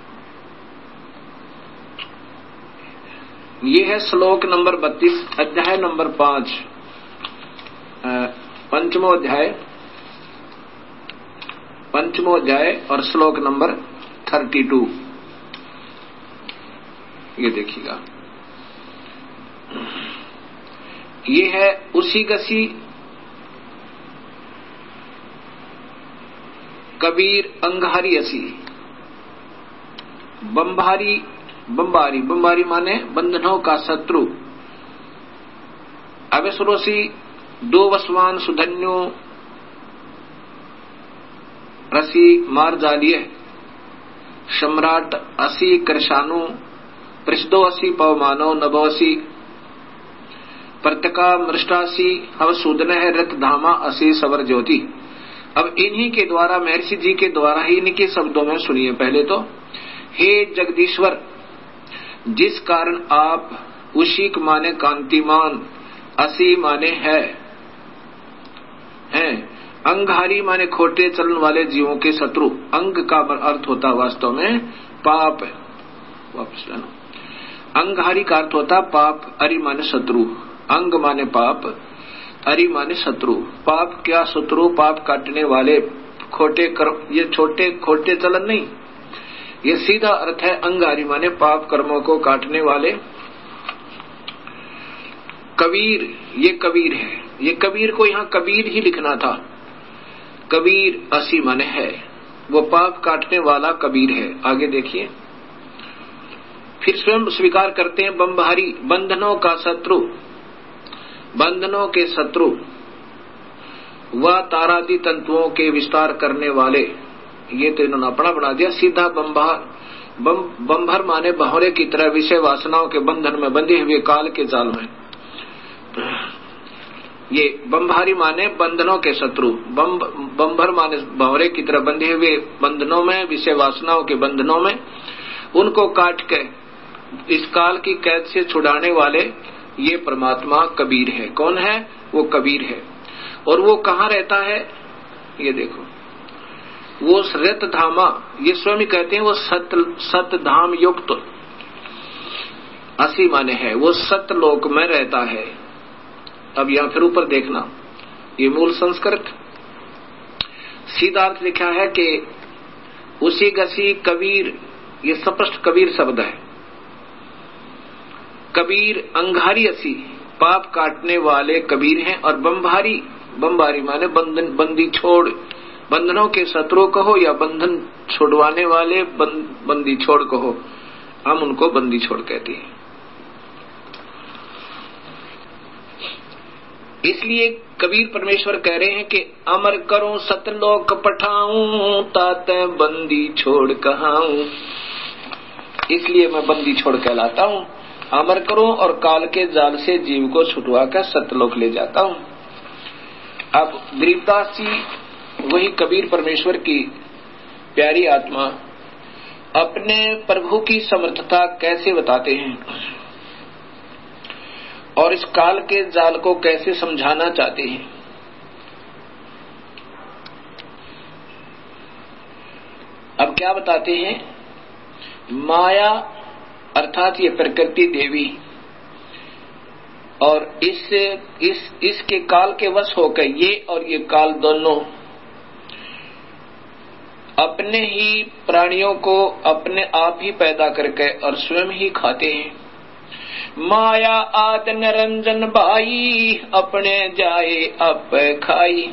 ये है श्लोक नंबर 32 अध्याय नंबर 5 पंचमो अध्याय और श्लोक नंबर 32। ये देखिएगा, ये है उसी गसी कबीर अंगारी असी। बंबारी बंबारी बंबारी माने बंधनों का शत्रु। अवेसुरोसी दो वसवान सुधन्यो रसी मार जालिये। सम्राट असी कृषाणु पृष्ठो असी पवमानो नभोसी। प्रत्यका मृष्टासी हव सूदन है रथ धामा असी सवर ज्योति। अब इन्हीं के द्वारा, महर्षि जी के द्वारा ही इनके शब्दों में सुनिए पहले तो। हे जगदीश्वर, जिस कारण आप उसी माने कांतिमान, असी माने है, अंगहारी माने खोटे चलन वाले जीवों के शत्रु। अंग का अर्थ होता वास्तव में पाप। वापस लेना, अंगहारी का अर्थ होता पाप, अरि माने शत्रु। अंग माने पाप, अरि माने शत्रु। पाप क्या शत्रु, पाप काटने वाले, खोटे कर्म, ये छोटे खोटे चलन नहीं, ये सीधा अर्थ है अंगारी माने पाप कर्मों को काटने वाले। कबीर, ये कबीर है। ये कबीर को यहाँ कबीर ही लिखना था। कबीर असी माने है, वो पाप काटने वाला कबीर है। आगे देखिए, फिर स्वयं स्वीकार करते हैं बंभारी, बंधनों का शत्रु, बंधनों के शत्रु, वह तारादि तंतुओं के विस्तार करने वाले। ये तो इन्होंने अपना बना दिया सीधा बंभर माने भंवरे की तरह विषय वासनाओं के बंधन में बंधे हुए काल के जाल में। ये बंभारी माने बंधनों के शत्रु, बंभर माने भंवरे की तरह बंधे हुए बंधनों में, विषय वासनाओं के बंधनों में, उनको काट के इस काल की कैद से छुड़ाने वाले ये परमात्मा कबीर है। कौन है? वो कबीर है। और वो कहाँ रहता है? ये देखो, वो रत धामा, ये स्वयं ही कहते हैं वो सत धाम युक्त, असी माने है वो सतलोक में रहता है। अब यहां फिर ऊपर देखना, ये मूल संस्कृत सीधा अर्थ लिखा है कि उसी गसी कबीर, ये स्पष्ट कबीर शब्द है। कबीर अंगारी असी, पाप काटने वाले कबीर हैं। और बंभारी, बंभारी माने बंदी छोड़, बंधनों के शत्रु कहो या बंधन छुड़वाने वाले बंदी छोड़ कहो, हम उनको बंदी छोड़ कहते हैं। इसलिए कबीर परमेश्वर कह रहे हैं कि अमर करूं सतलोक पठाऊं, ताते बंदी छोड़ कहाऊं। इसलिए मैं बंदी छोड़ कहलाता हूं। अमर करूं और काल के जाल से जीव को छुटवा कर सतलोक ले जाता हूं। अब गरीबदास जी, वही कबीर परमेश्वर की प्यारी आत्मा, अपने प्रभु की समर्थता कैसे बताते हैं और इस काल के जाल को कैसे समझाना चाहते हैं। अब क्या बताते हैं? माया अर्थात ये प्रकृति देवी और इसके काल के वश होकर ये और ये काल दोनों अपने ही प्राणियों को अपने आप ही पैदा करके और स्वयं ही खाते हैं। माया आद निरंजन भाई, अपने जाए अप खाई।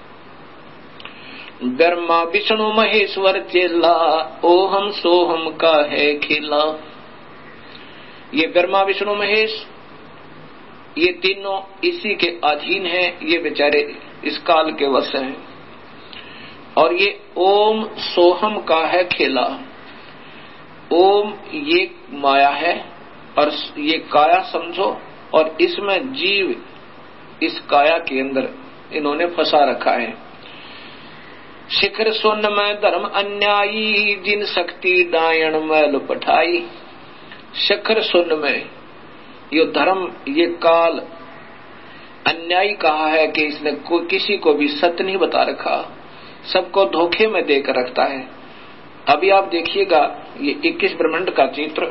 ब्रह्मा विष्णु महेश्वर चेला, ओहम सोहम का है खिला। ये ब्रह्मा विष्णु महेश, ये तीनों इसी के अधीन हैं। ये बेचारे इस काल के वश हैं। और ये ओम सोहम का है खेला। ओम ये माया है और ये काया समझो, और इसमें जीव इस काया के अंदर इन्होंने फंसा रखा है। शिखर सोन में धर्म अन्यायी, जिन शक्ति डायण मैल पठाई। शिखर सुन में ये धर्म, ये काल अन्यायी कहा है कि इसने किसी को भी सत्य नहीं बता रखा, सबको धोखे में देकर रखता है। अभी आप देखिएगा ये 21 ब्रह्मांड का चित्र,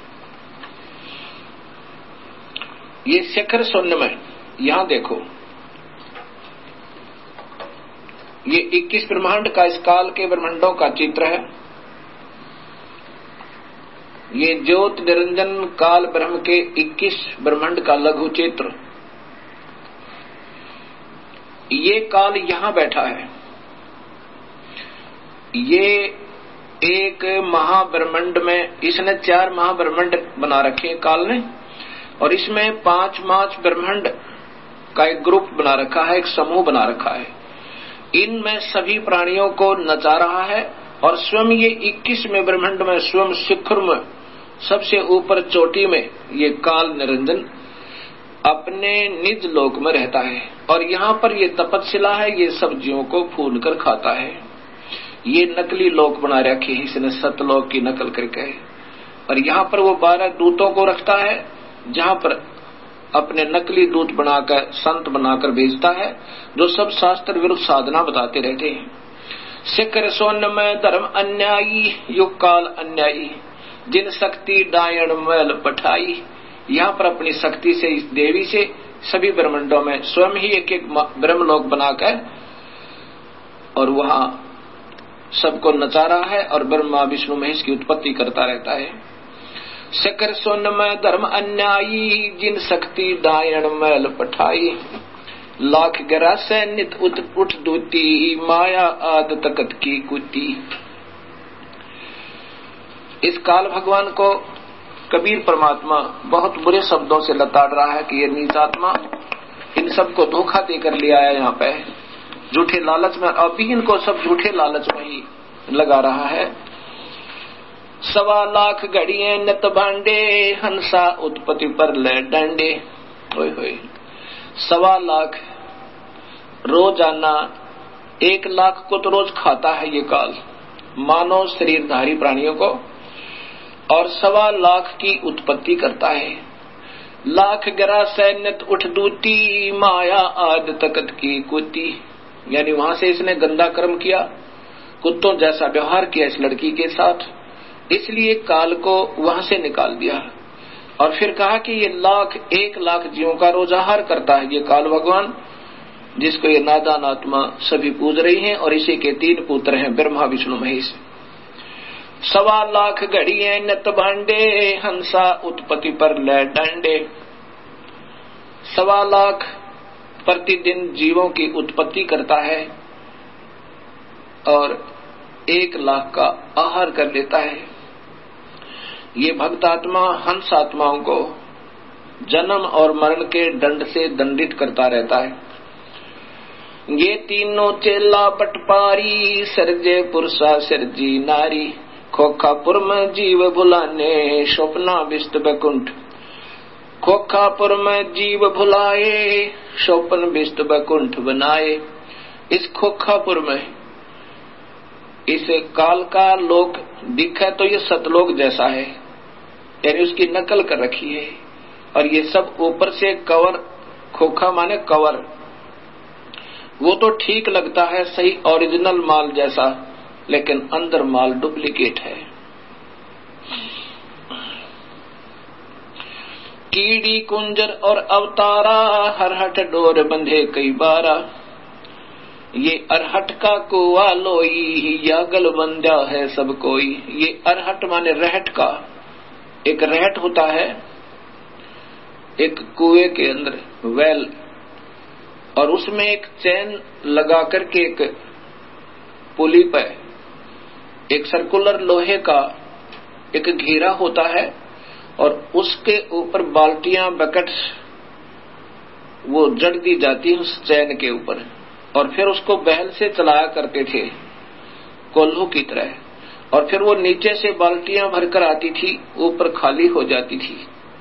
ये शिखर शून्य में, यहां देखो ये 21 ब्रह्मांड का, इस काल के ब्रह्मांडों का चित्र है। ये ज्योत निरंजन काल ब्रह्म के 21 ब्रह्मांड का लघु चित्र। ये काल यहां बैठा है। ये एक महाब्रह्मांड में, इसने 4 महाब्रह्मांड बना रखे काल ने, और इसमें 5 ब्रह्मांड का एक ग्रुप बना रखा है, एक समूह बना रखा है। इनमें सभी प्राणियों को नचा रहा है और स्वयं ये 21वें ब्रह्मांड में स्वयं शिखर में सबसे ऊपर चोटी में ये काल निरंजन अपने निज लोक में रहता है। और यहाँ पर ये तपस्विला है, ये सब्जियों को फूल कर खाता है। ये नकली लोक बना रखे है इसने, सतलोक की नकल करके। और यहाँ पर वो 12 दूतों को रखता है, जहाँ पर अपने नकली दूत बनाकर, संत बनाकर भेजता है, जो सब शास्त्र विरुद्ध साधना बताते रहते हैं। शिखर सोन में धर्म अन्यायी, युग काल अन्यायी, जिन शक्ति डायण मैल पठाई। यहाँ पर अपनी शक्ति से, इस देवी से सभी ब्रह्मांडों में स्वयं ही एक एक ब्रह्मलोक बनाकर और वहां सबको नचा रहा है और ब्रह्मा विष्णु महेश की उत्पत्ति करता रहता है। शिखर सोन में धर्म अन्यायी, जिन शक्ति डायण मैल पठाई। लाख गिरा से नित उठ दूती, माया आद तकत की कुती। इस काल भगवान को कबीर परमात्मा बहुत बुरे शब्दों से लताड़ रहा है कि ये नीच आत्मा इन सबको धोखा देकर ले आया यहाँ पे, झूठे लालच में, अभी इनको सब झूठे लालच में ही लगा रहा है। 1.25 लाख घड़िए नत भांडे, हंसा उत्पत्ति पर ले डंडे। होय 1.25 लाख रोजाना, 1 लाख को तो रोज खाता है ये काल, मानव शरीरधारी प्राणियों को, और 1.25 लाख की उत्पत्ति करता है। लाख गरा सैन्यत उठ दूती, माया आद तकत की कुती। यानी वहां से इसने गंदा कर्म किया, कुत्तों जैसा व्यवहार किया इस लड़की के साथ, इसलिए काल को वहां से निकाल दिया। और फिर कहा कि ये 1 लाख जीवों का रोज आहार करता है ये काल भगवान, जिसको ये नादान आत्मा सभी पूज रही हैं, और इसी के 3 पुत्र हैं, ब्रह्मा विष्णु महेश। 1.25 लाख घड़िए नत भांडे, हंसा उत्पत्ति पर ले डंडे। 1.25 लाख प्रतिदिन जीवों की उत्पत्ति करता है और 1 लाख का आहार कर लेता है। ये भक्त आत्मा हंस आत्माओं को जन्म और मरण के दंड से दंडित करता रहता है। ये तीनों चेला बटपारी, सरजे पुरुषा सिरजी नारी। खोखापुर में जीव भुलाने, स्वप्ना विस्त बैकुंठ। खोखापुर में जीव भुलाए, स्वप्न विस्त बैकुंठ बनाए। इस खोखापुर में इस काल का लोक दिखे तो ये सतलोक जैसा है, यानी उसकी नकल कर रखी है। और ये सब ऊपर से कवर, खोखा माने कवर, वो तो ठीक लगता है सही ओरिजिनल माल जैसा, लेकिन अंदर माल डुप्लीकेट है। कीड़ी कुंजर और अवतारा, हरहट डोर बंधे कई बारा। ये अरहट का कुआ लोई, या गल बंधा है सब कोई। ये अरहट माने रहट का, एक रहट होता है एक कुएं के अंदर वेल, और उसमें एक चैन लगा करके एक पुली पर एक सर्कुलर लोहे का एक घेरा होता है, और उसके ऊपर बाल्टियां बकेट्स वो जड़ दी जाती है उस चैन के ऊपर, और फिर उसको बैल से चलाया करते थे कोल्हू की तरह। और फिर वो नीचे से बाल्टियां भरकर आती थी, ऊपर खाली हो जाती थी,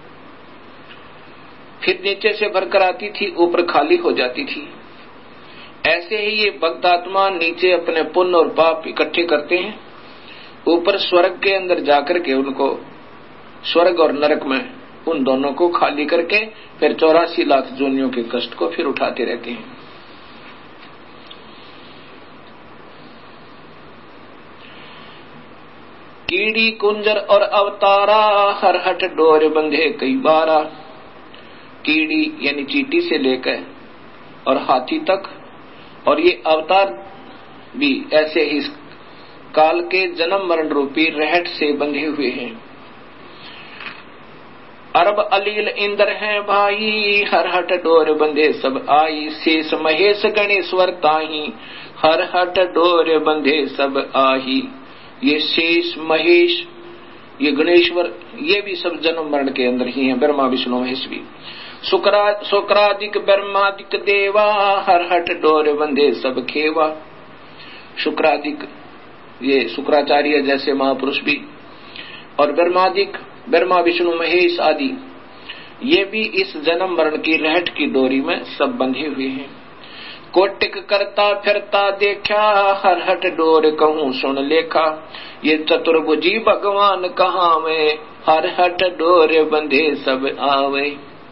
फिर नीचे से भरकर आती थी, ऊपर खाली हो जाती थी। ऐसे ही ये भक्त आत्मा नीचे अपने पुण्य और पाप इकट्ठे करते हैं, ऊपर स्वर्ग के अंदर जाकर के उनको स्वर्ग और नरक में उन दोनों को खाली करके फिर 84 लाख जोनियों के कष्ट को फिर उठाते रहते हैं। कीड़ी कुंजर और अवतारा, हरहट डोर बंधे कई बारा। कीड़ी यानी चींटी से लेकर और हाथी तक, और ये अवतार भी ऐसे ही काल के जन्म मरण रूपी रहट से बंधे हुए हैं। अरब अलील इंद्र हैं भाई, हरहट डोर बंधे सब आई। शेष महेश गणेश्वर ताही, हरहट डोर बंधे सब आही। ये शेष महेश, ये गणेश्वर, ये भी सब जन्म मरण के अंदर ही हैं, ब्रह्मा विष्णु महेश भी। शुक्रादिक ब्रह्मादिक देवा, हरहट डोर बंधे सब खेवा। शुक्रादिक ये शुक्राचार्य जैसे महापुरुष भी, और ब्रह्मादिक ब्रह्मा विष्णु महेश आदि, ये भी इस जन्म मरण की रहट की डोरी में सब बंधे हुए हैं। कोटिक करता फिरता देखा, हरहट डोर कहूं सुन लेखा। ये चतुर्भुजी भगवान कहाँ में, हरहट डोर बंधे सब आवे।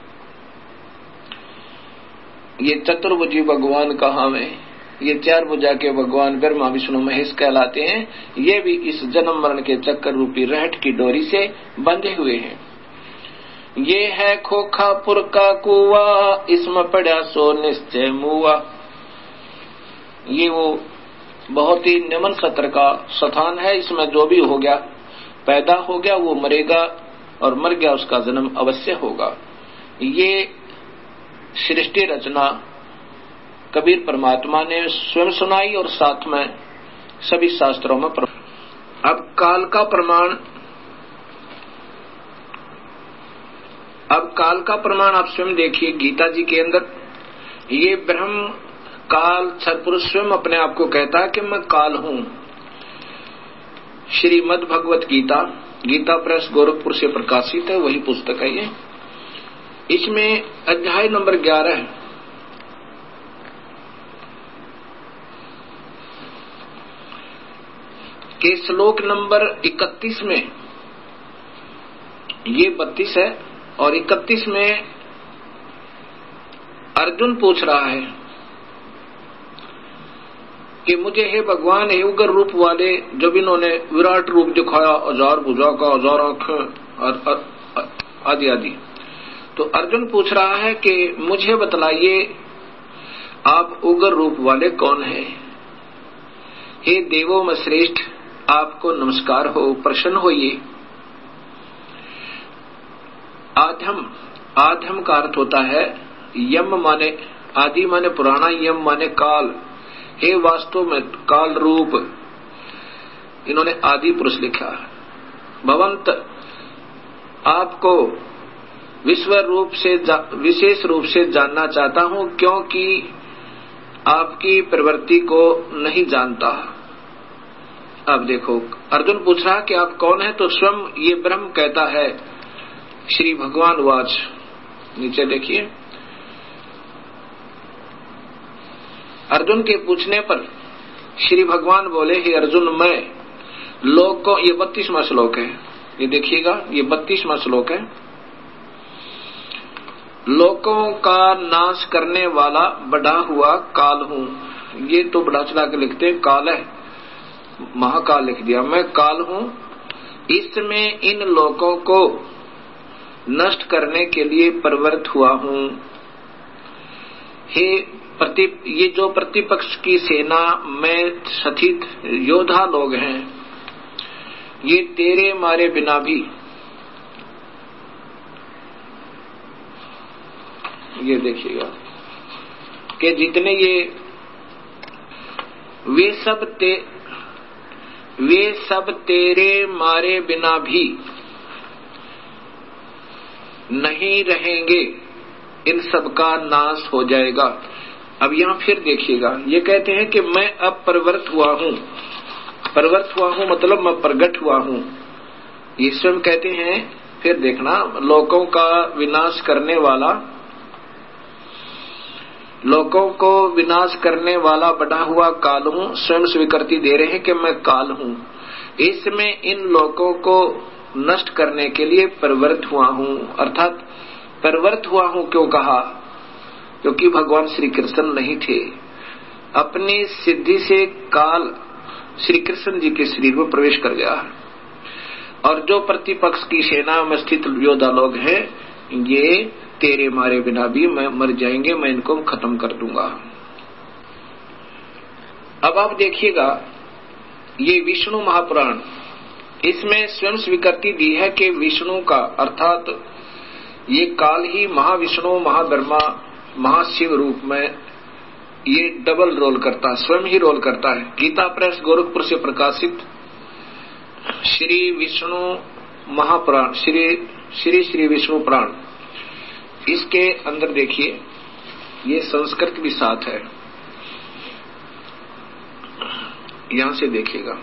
ये चतुर्भुजी भगवान कहाँ में, ये 4 भुजा के भगवान ब्रह्मा विष्णु महेश कहलाते हैं। ये भी इस जन्म मरण के चक्कर रूपी रहट की डोरी से बंधे हुए हैं। ये है खोखापुर का कुआ, इसमें पड़ा सो निश्चय मुआ। ये वो बहुत ही निम्न सत्र का स्थान है, इसमें जो भी हो गया, पैदा हो गया, वो मरेगा, और मर गया उसका जन्म अवश्य होगा। ये सृष्टि रचना कबीर परमात्मा ने स्वयं सुनाई और साथ में सभी शास्त्रों में। अब काल का प्रमाण काल का प्रमाण आप स्वयं देखिए गीता जी के अंदर। ये ब्रह्म काल सत्पुरुष स्वयं अपने आप को कहता है कि मैं काल हूं। श्रीमद् भगवत गीता, गीता प्रेस गोरखपुर से प्रकाशित है, वही पुस्तक है ये। इसमें अध्याय नंबर 11 के श्लोक नंबर 31 में, ये 32 है और 31 में अर्जुन पूछ रहा है कि मुझे हे भगवान, हे उग्र रूप वाले, जब इन्होंने विराट रूप दिखाया, 1000 भुजा का, 1000 आंखें आदि आदि, तो अर्जुन पूछ रहा है कि मुझे बतलाइए आप उग्र रूप वाले कौन है। हे देवों में श्रेष्ठ, आपको नमस्कार हो, प्रसन्न होइए। आधम, आधम का अर्थ होता है यम माने आदि माने पुराना, यम माने काल। हे वास्तव में काल रूप, इन्होंने आदि पुरुष लिखा। भवंत, आपको विशेष रूप से जानना चाहता हूं, क्योंकि आपकी प्रवृत्ति को नहीं जानता। अब देखो, अर्जुन पूछ रहा कि आप कौन है, तो स्वयं ये ब्रह्म कहता है। श्री भगवान वाच, नीचे देखिए, अर्जुन के पूछने पर श्री भगवान बोले, हे अर्जुन, मैं लोगों, ये 32वां श्लोक है, ये देखिएगा, ये 32वां श्लोक है। लोगों का नाश करने वाला बढ़ा हुआ काल हूं। ये तो बढ़ा चला के लिखते हैं, काल है, महाकाल लिख दिया। मैं काल हूं, इसमें इन लोगों को नष्ट करने के लिए प्रवृत्त हुआ हूं। हे ये जो प्रतिपक्ष की सेना में स्थित योद्धा लोग हैं, ये तेरे मारे बिना भी, ये देखिएगा कि जितने ये वे सब तेरे मारे बिना भी नहीं रहेंगे, इन सब का नाश हो जाएगा। अब यहां फिर देखिएगा, ये कहते हैं कि मैं अब प्रवृत्त हुआ हूं। प्रवृत्त हुआ हूं मतलब मैं प्रगट हुआ हूं, ये स्वयं कहते हैं। फिर देखना, लोगों का विनाश करने वाला, लोगों को विनाश करने वाला बढ़ा हुआ काल हूं। स्वयं स्वीकृति दे रहे हैं कि मैं काल हूं, इसमें इन लोगों को नष्ट करने के लिए प्रवृत्त हुआ हूं। अर्थात प्रवृत्त हुआ हूं क्यों कहा? क्योंकि भगवान श्री कृष्ण नहीं थे। अपनी सिद्धि से काल श्री कृष्ण जी के शरीर में प्रवेश कर गया, और जो प्रतिपक्ष की सेना में स्थित योद्धा लोग हैं, ये तेरे मारे बिना भी मैं मर जाएंगे, मैं इनको खत्म कर दूंगा। अब आप देखिएगा, ये विष्णु महापुराण, इसमें स्वयं स्वीकृति दी है कि विष्णु का, अर्थात ये काल ही महाविष्णु, महाब्रह्मा, महाशिव रूप में ये डबल रोल करता है, स्वयं ही रोल करता है। गीता प्रेस गोरखपुर से प्रकाशित श्री विष्णु महापुराण, श्री विष्णु पुराण, इसके अंदर देखिए, ये संस्कृत भी साथ है, यहां से देखिएगा।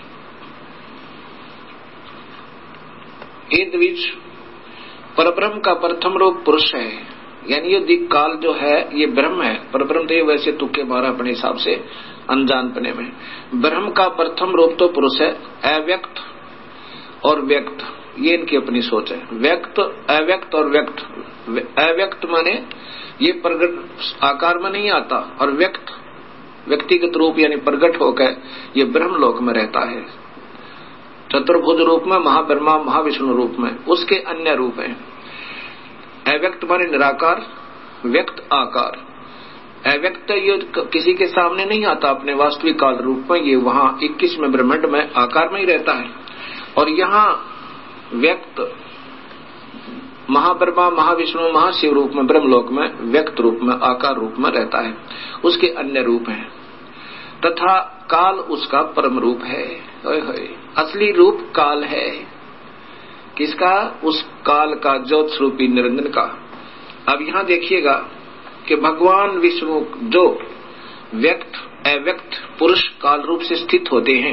ये द्विज परब्रह्म का प्रथम रूप पुरुष है, यानी ये दिक काल जो है ये ब्रह्म है। परब्रह्म देव वैसे तुक्के मारा अपने हिसाब से अनजानपने में। ब्रह्म का प्रथम रूप तो पुरुष है। अव्यक्त और व्यक्त, ये इनकी अपनी सोच है। व्यक्त, अव्यक्त और व्यक्त। अव्यक्त माने ये प्रगट आकार में नहीं आता, और व्यक्त व्यक्तिगत रूप यानी प्रगट होकर ये ब्रह्मलोक में रहता है, चतुर्भुज रूप में, महाब्रह्मा महाविष्णु रूप में, उसके अन्य रूप हैं। अव्यक्त माने निराकार, व्यक्त आकार। अव्यक्त ये किसी के सामने नहीं आता अपने वास्तविक काल रूप में, ये वहां 21 में ब्रह्मांड में आकार में ही रहता है। और यहाँ व्यक्त महाब्रह्मा महाविष्णु महाशिव रूप में, ब्रह्मलोक में व्यक्त रूप में, आकार रूप में रहता है, उसके अन्य रूप हैं। तथा काल उसका परम रूप है। असली रूप काल है, किसका? उस काल का, ज्योत स्वरूपी निरंजन का। अब यहां देखिएगा कि भगवान विष्णु जो व्यक्त अव्यक्त पुरुष काल रूप से स्थित होते हैं,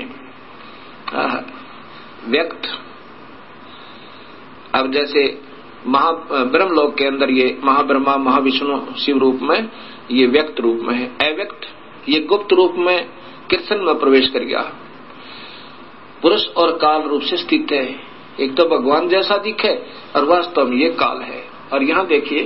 व्यक्त। अब जैसे ब्रह्मलोक के अंदर ये महाब्रह्मा महाविष्णु शिव रूप में, ये व्यक्त रूप में है। अव्यक्त ये गुप्त रूप में कृष्ण में प्रवेश कर गया, पुरुष और काल रूप से स्थित है। एक तो भगवान जैसा दिखे और वास्तव में ये काल है। और यहां देखिए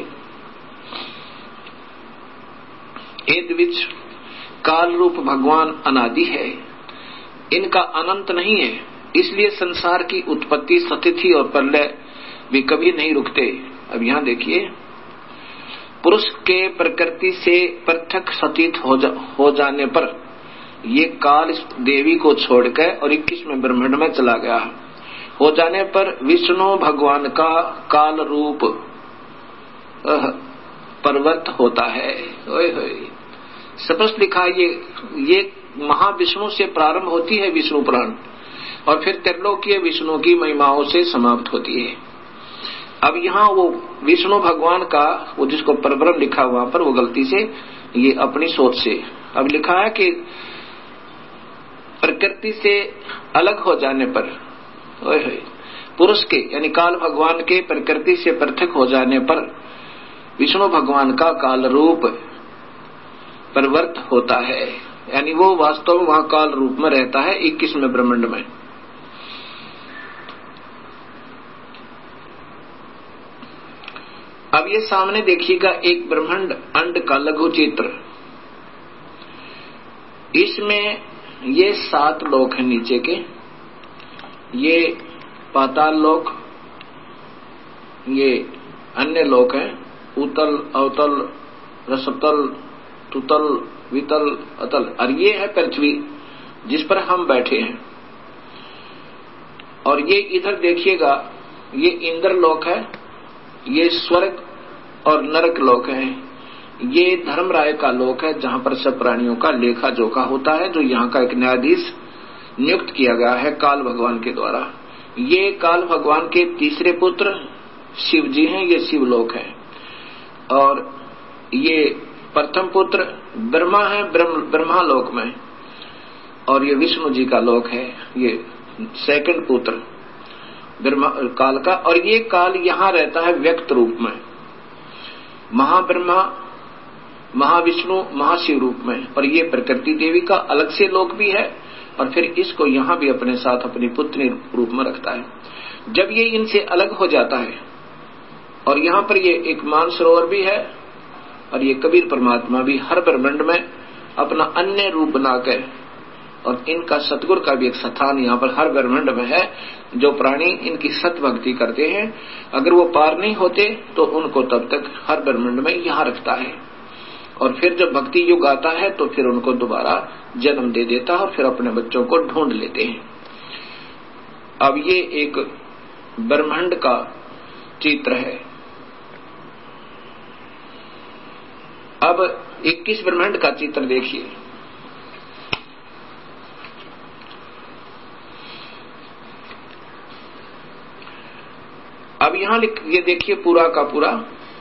द्विज काल रूप भगवान अनादि है, इनका अनंत नहीं है, इसलिए संसार की उत्पत्ति, स्थिति और प्रलय भी कभी नहीं रुकते। अब यहां देखिए पुरुष के प्रकृति से पृथक सतीत हो जाने पर ये काल इस देवी को छोड़कर और 21वें ब्रह्मांड में चला गया। हो जाने पर विष्णु भगवान का काल रूप परिवर्त होता है। स्पष्ट लिखा ये महाविष्णु से प्रारंभ होती है विष्णु पुराण, और फिर त्रिलोकीय विष्णु की महिमाओं से समाप्त होती है। अब यहाँ वो विष्णु भगवान का, वो जिसको परब्रह्म लिखा वहां पर, वो गलती से ये अपनी सोच से अब लिखा है कि प्रकृति से अलग हो जाने पर पुरुष के यानी काल भगवान के प्रकृति से पृथक हो जाने पर विष्णु भगवान का काल रूप परिवर्त होता है, यानी वो वास्तव में वहां काल रूप में रहता है 21वें ब्रह्मांड में। अब ये सामने देखिएगा एक ब्रह्मांड अंड का लघु चित्र। इसमें ये 7 लोक हैं नीचे के, ये पाताल लोक, ये अन्य लोक हैं, उतल अवतल रसतल तुतल वितल अतल, और ये है पृथ्वी जिस पर हम बैठे हैं। और ये इधर देखिएगा ये इंद्र लोक है, ये स्वर्ग और नरक लोक है, ये धर्मराय का लोक है जहां पर सब प्राणियों का लेखा जोखा होता है, जो यहाँ का एक न्यायाधीश नियुक्त किया गया है काल भगवान के द्वारा। ये काल भगवान के तीसरे पुत्र शिव जी हैं, ये शिवलोक है। और ये प्रथम पुत्र ब्रह्मा है, ब्रह्मा लोक में, और ये विष्णु जी का लोक है, ये सेकंड पुत्र ब्रह्मा काल का। और ये काल यहाँ रहता है व्यक्त रूप में, महाब्रह्मा महाविष्णु महाशिव रूप में, और ये प्रकृति देवी का अलग से लोक भी है, और फिर इसको यहाँ भी अपने साथ अपनी पुत्री रूप में रखता है। जब ये इनसे अलग हो जाता है, और यहाँ पर ये एक मानसरोवर भी है, और ये कबीर परमात्मा भी हर ब्रह्मांड में अपना अन्य रूप बनाकर, और इनका सतगुरु का भी एक स्थान यहाँ पर हर ब्रह्मांड में है। जो प्राणी इनकी सत भक्ति करते हैं, अगर वो पार नहीं होते तो उनको तब तक हर ब्रह्मांड में यहाँ रखता है, और फिर जब भक्ति युग आता है तो फिर उनको दोबारा जन्म दे देता है, और फिर अपने बच्चों को ढूंढ लेते हैं। अब ये एक ब्रह्मांड का चित्र है। अब 21 ब्रह्मांड का चित्र देखिए। अब यहां ये देखिए पूरा का पूरा।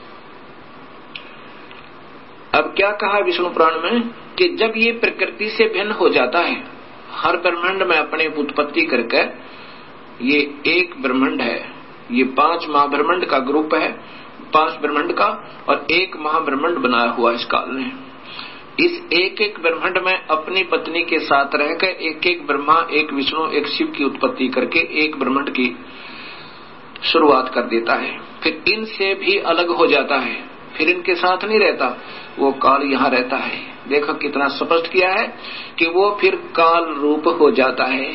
अब क्या कहा विष्णु पुराण में कि जब ये प्रकृति से भिन्न हो जाता है, हर ब्रह्मांड में अपने उत्पत्ति करके, ये एक ब्रह्मांड है, ये 5 महाब्रह्मांड का ग्रुप है, 5 ब्रह्मांड का, और एक महाब्रह्मांड बनाया हुआ इस काल ने। इस एक एक ब्रह्मांड में अपनी पत्नी के साथ रहकर एक एक ब्रह्मा, एक विष्णु, एक शिव की उत्पत्ति करके एक ब्रह्मांड की शुरुआत कर देता है। फिर इनसे भी अलग हो जाता है, फिर इनके साथ नहीं रहता, वो काल यहाँ रहता है। देखो कितना स्पष्ट किया है कि वो फिर काल रूप हो जाता है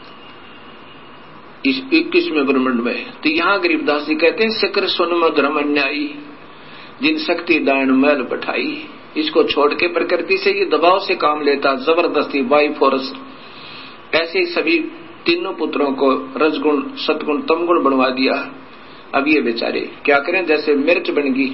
इस 21वें ब्रह्मांड में। तो यहाँ गरीबदास जी कहते हैं, सकर सुन मधुरम अन्यायी जिन शक्ति दान मैल बैठाई। इसको छोड़ के प्रकृति से ये दबाव से काम लेता, जबरदस्ती बाई फोर्स, ऐसे ही सभी तीनों पुत्रों को रजगुण सतगुण तमगुण बनवा दिया। अब ये बेचारे क्या करें, जैसे मिर्च बन गई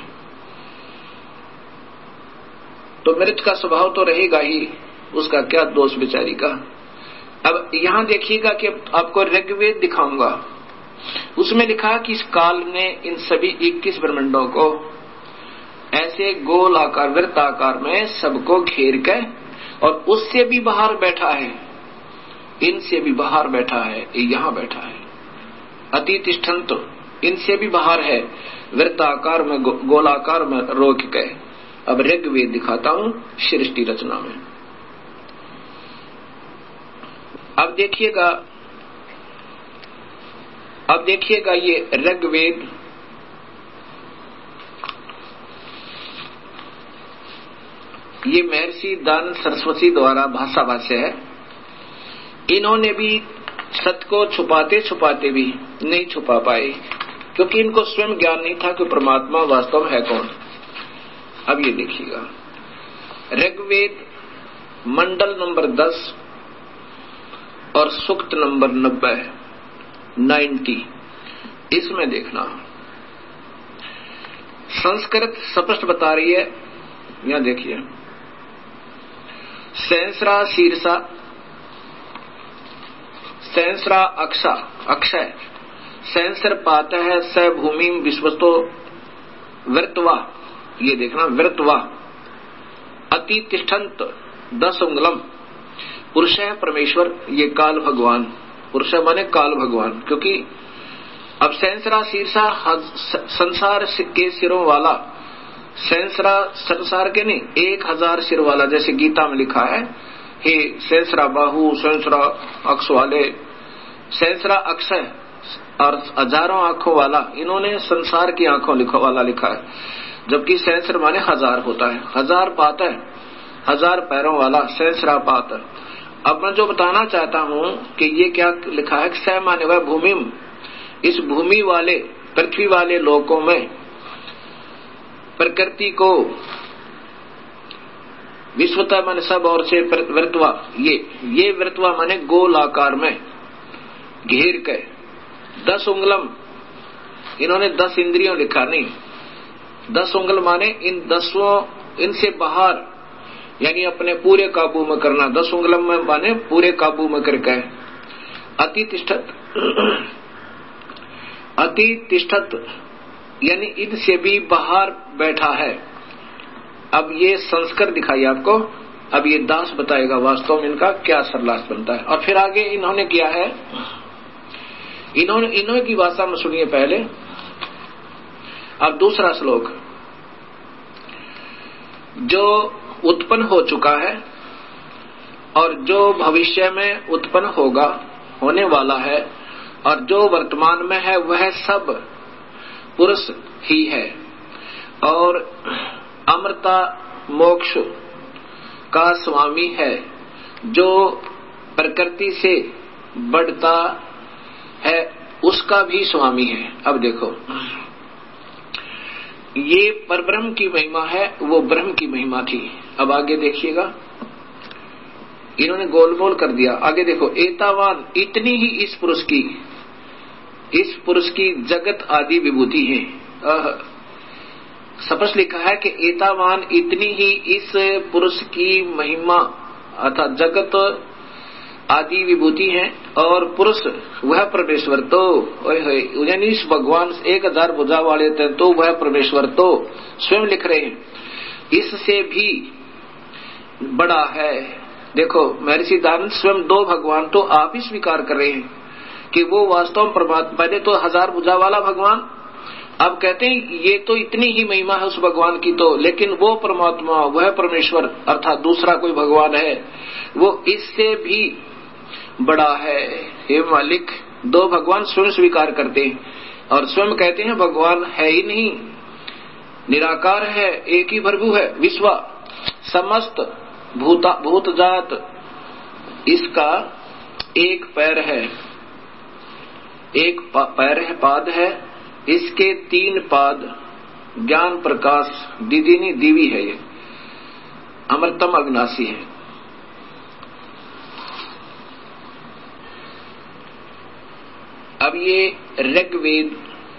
तो मिर्च का स्वभाव तो रहेगा ही, उसका क्या दोष बेचारी का। अब यहां देखिएगा कि आपको ऋग्वेद दिखाऊंगा, उसमें लिखा कि इस काल ने इन सभी 21 ब्रह्मांडों को ऐसे गोल आकार वृत्ताकार में सबको घेर के और उससे भी बाहर बैठा है, इनसे भी बाहर बैठा है, यहां बैठा है। अति तिष्ठन्त इनसे भी बाहर है, वृत्ताकार में गोलाकार में रोक गए। अब ऋग्वेद दिखाता हूं सृष्टि रचना में। अब देखिएगा ये ऋग्वेद ये महर्षि दानंद सरस्वती द्वारा भाषा भाष्य है। इन्होंने भी सत्य को छुपाते छुपाते भी नहीं छुपा पाए, क्योंकि इनको स्वयं ज्ञान नहीं था कि परमात्मा वास्तव में है कौन। अब ये देखिएगा ऋग्वेद मंडल नंबर 10 और सूक्त नंबर 90 इसमें देखना। संस्कृत स्पष्ट बता रही है, यहां देखिए, सहस्रा शीर्षा सहस्रा अक्षय सहस्र पात है स भूमि विश्वस्तो वृत्वा, ये देखना वृत्वा अति तिष्ठन्त 10 उंगलम पुरुष है परमेश्वर, ये काल भगवान, पुरुष माने काल भगवान, क्योंकि अब सहस्रा शीर्षा संसार के सिरों वाला, सहस्रा संसार के नहीं 1000 सिर वाला, जैसे गीता में लिखा है हे सहस्रा बाहु सहस्रा अक्ष वाले, सहस्रा अक्षय और हजारों आंखों वाला, इन्होंने संसार की आंखों वाला लिखा है, जबकि सहस्र माने 1000 होता है, 1000 पात है, 1000 पैरों वाला सहस्रा पात। अब मैं जो बताना चाहता हूं कि ये क्या लिखा है, स माने वह भूमि, इस भूमि वाले पृथ्वी वाले लोकों में प्रकृति को विश्वता माने सब और से वृत्वा, ये वृत्वा माने गोल आकार में घेर के 10 उंगलम, इन्होंने 10 इंद्रियों लिखा नहीं, 10 उंगल माने इन 10 इनसे बाहर, यानी अपने पूरे काबू में करना, 10 उंगलम में माने पूरे काबू में करके। अति तिष्ठत यानी इनसे भी बाहर बैठा है। अब ये संस्कृत दिखाई आपको, अब ये दास बताएगा वास्तव में इनका क्या सरलास बनता है। और फिर आगे इन्होंने किया है, इन्होंने की भाषा में सुनिए पहले। अब दूसरा श्लोक, जो उत्पन्न हो चुका है और जो भविष्य में उत्पन्न होगा, होने वाला है, और जो वर्तमान में है वह सब पुरुष ही है, और अमृता मोक्ष का स्वामी है, जो प्रकृति से बढ़ता है उसका भी स्वामी है। अब देखो ये परब्रह्म की महिमा है, वो ब्रह्म की महिमा थी। अब आगे देखिएगा, इन्होंने गोलमोल कर दिया। आगे देखो, एतावान इतनी ही इस पुरुष की जगत आदि विभूति है। स्पष्ट लिखा है कि एतावान इतनी ही इस पुरुष की महिमा अर्थात जगत आदि विभूति है, और पुरुष वह परमेश्वर तो यानी इस भगवान 1000 भुजा वाले थे, तो वह परमेश्वर तो स्वयं लिख रहे हैं इससे भी बड़ा है। देखो महर्षि दानंद स्वयं 2 भगवान तो आप ही स्वीकार कर रहे हैं कि वो वास्तव में परमात्मा, पहले तो 1000 भुजा वाला भगवान, अब कहते हैं ये तो इतनी ही महिमा है उस भगवान की तो, लेकिन वो परमात्मा वह परमेश्वर अर्थात दूसरा कोई भगवान है वो इससे भी बड़ा है। हे मालिक, 2 भगवान स्वयं स्वीकार करते हैं और स्वयं कहते हैं भगवान है ही नहीं, निराकार है, एक ही प्रभु है, विश्व समस्त भूत जात इसका एक पैर है, एक पैर है, पाद है, इसके 3 पाद ज्ञान प्रकाश दिदिनी दिवी है, ये अमृतम अविनाशी है। अब ये ऋग्वेद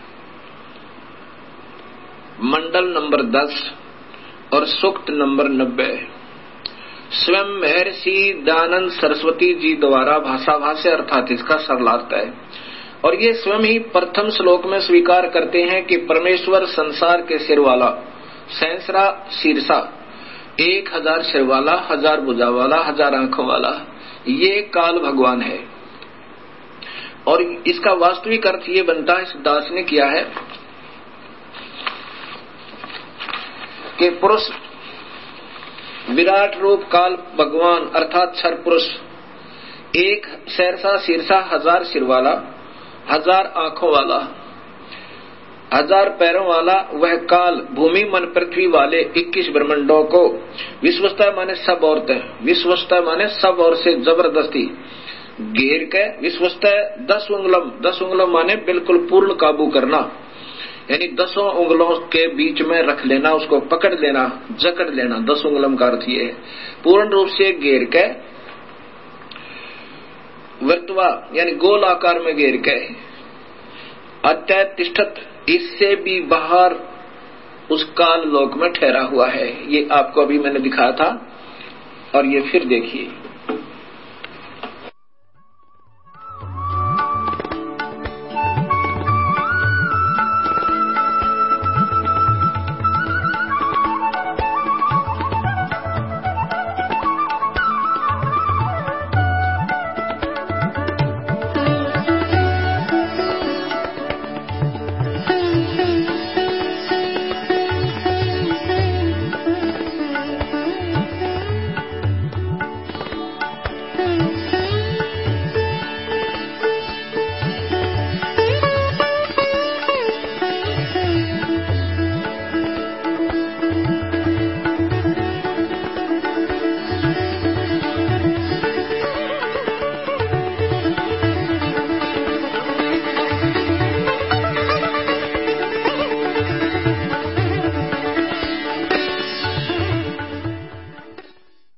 मंडल नंबर 10 और सूक्त नंबर 90 स्वयं महर्षि दानंद सरस्वती जी द्वारा भाषा भाष्य अर्थात इसका सरलार्थ है। और ये स्वयं ही प्रथम श्लोक में स्वीकार करते हैं कि परमेश्वर संसार के सिर वाला, सहस्रा शीर्षा, 1000 सिर वाला, 1000 भुजा वाला, 1000 आंखों वाला, ये काल भगवान है। और इसका वास्तविक अर्थ ये बनता है, इस दास ने किया है कि पुरुष विराट रूप काल भगवान अर्थात क्षर पुरुष, 1 सहस्रा शीर्षा, 1000 सिर वाला, 1000 आंखों वाला, 1000 पैरों वाला वह काल भूमि मन पृथ्वी वाले 21 ब्रह्मांडों को विश्वस्तः माने सब औरतें, विश्वस्तः माने सब और से जबरदस्ती घेर के, विश्वस्तः 10 उंगलम माने बिल्कुल पूर्ण काबू करना, यानी 10 उंगलों के बीच में रख लेना, उसको पकड़ लेना, जकड़ लेना। 10 उंगलम का अर्थ ये है पूर्ण रूप से घेर के, वर्तवा यानी गोल आकार में घेर के, अत्यतिष्ठत इससे भी बाहर उस काल लोक में ठहरा हुआ है। ये आपको अभी मैंने दिखाया था और ये फिर देखिए।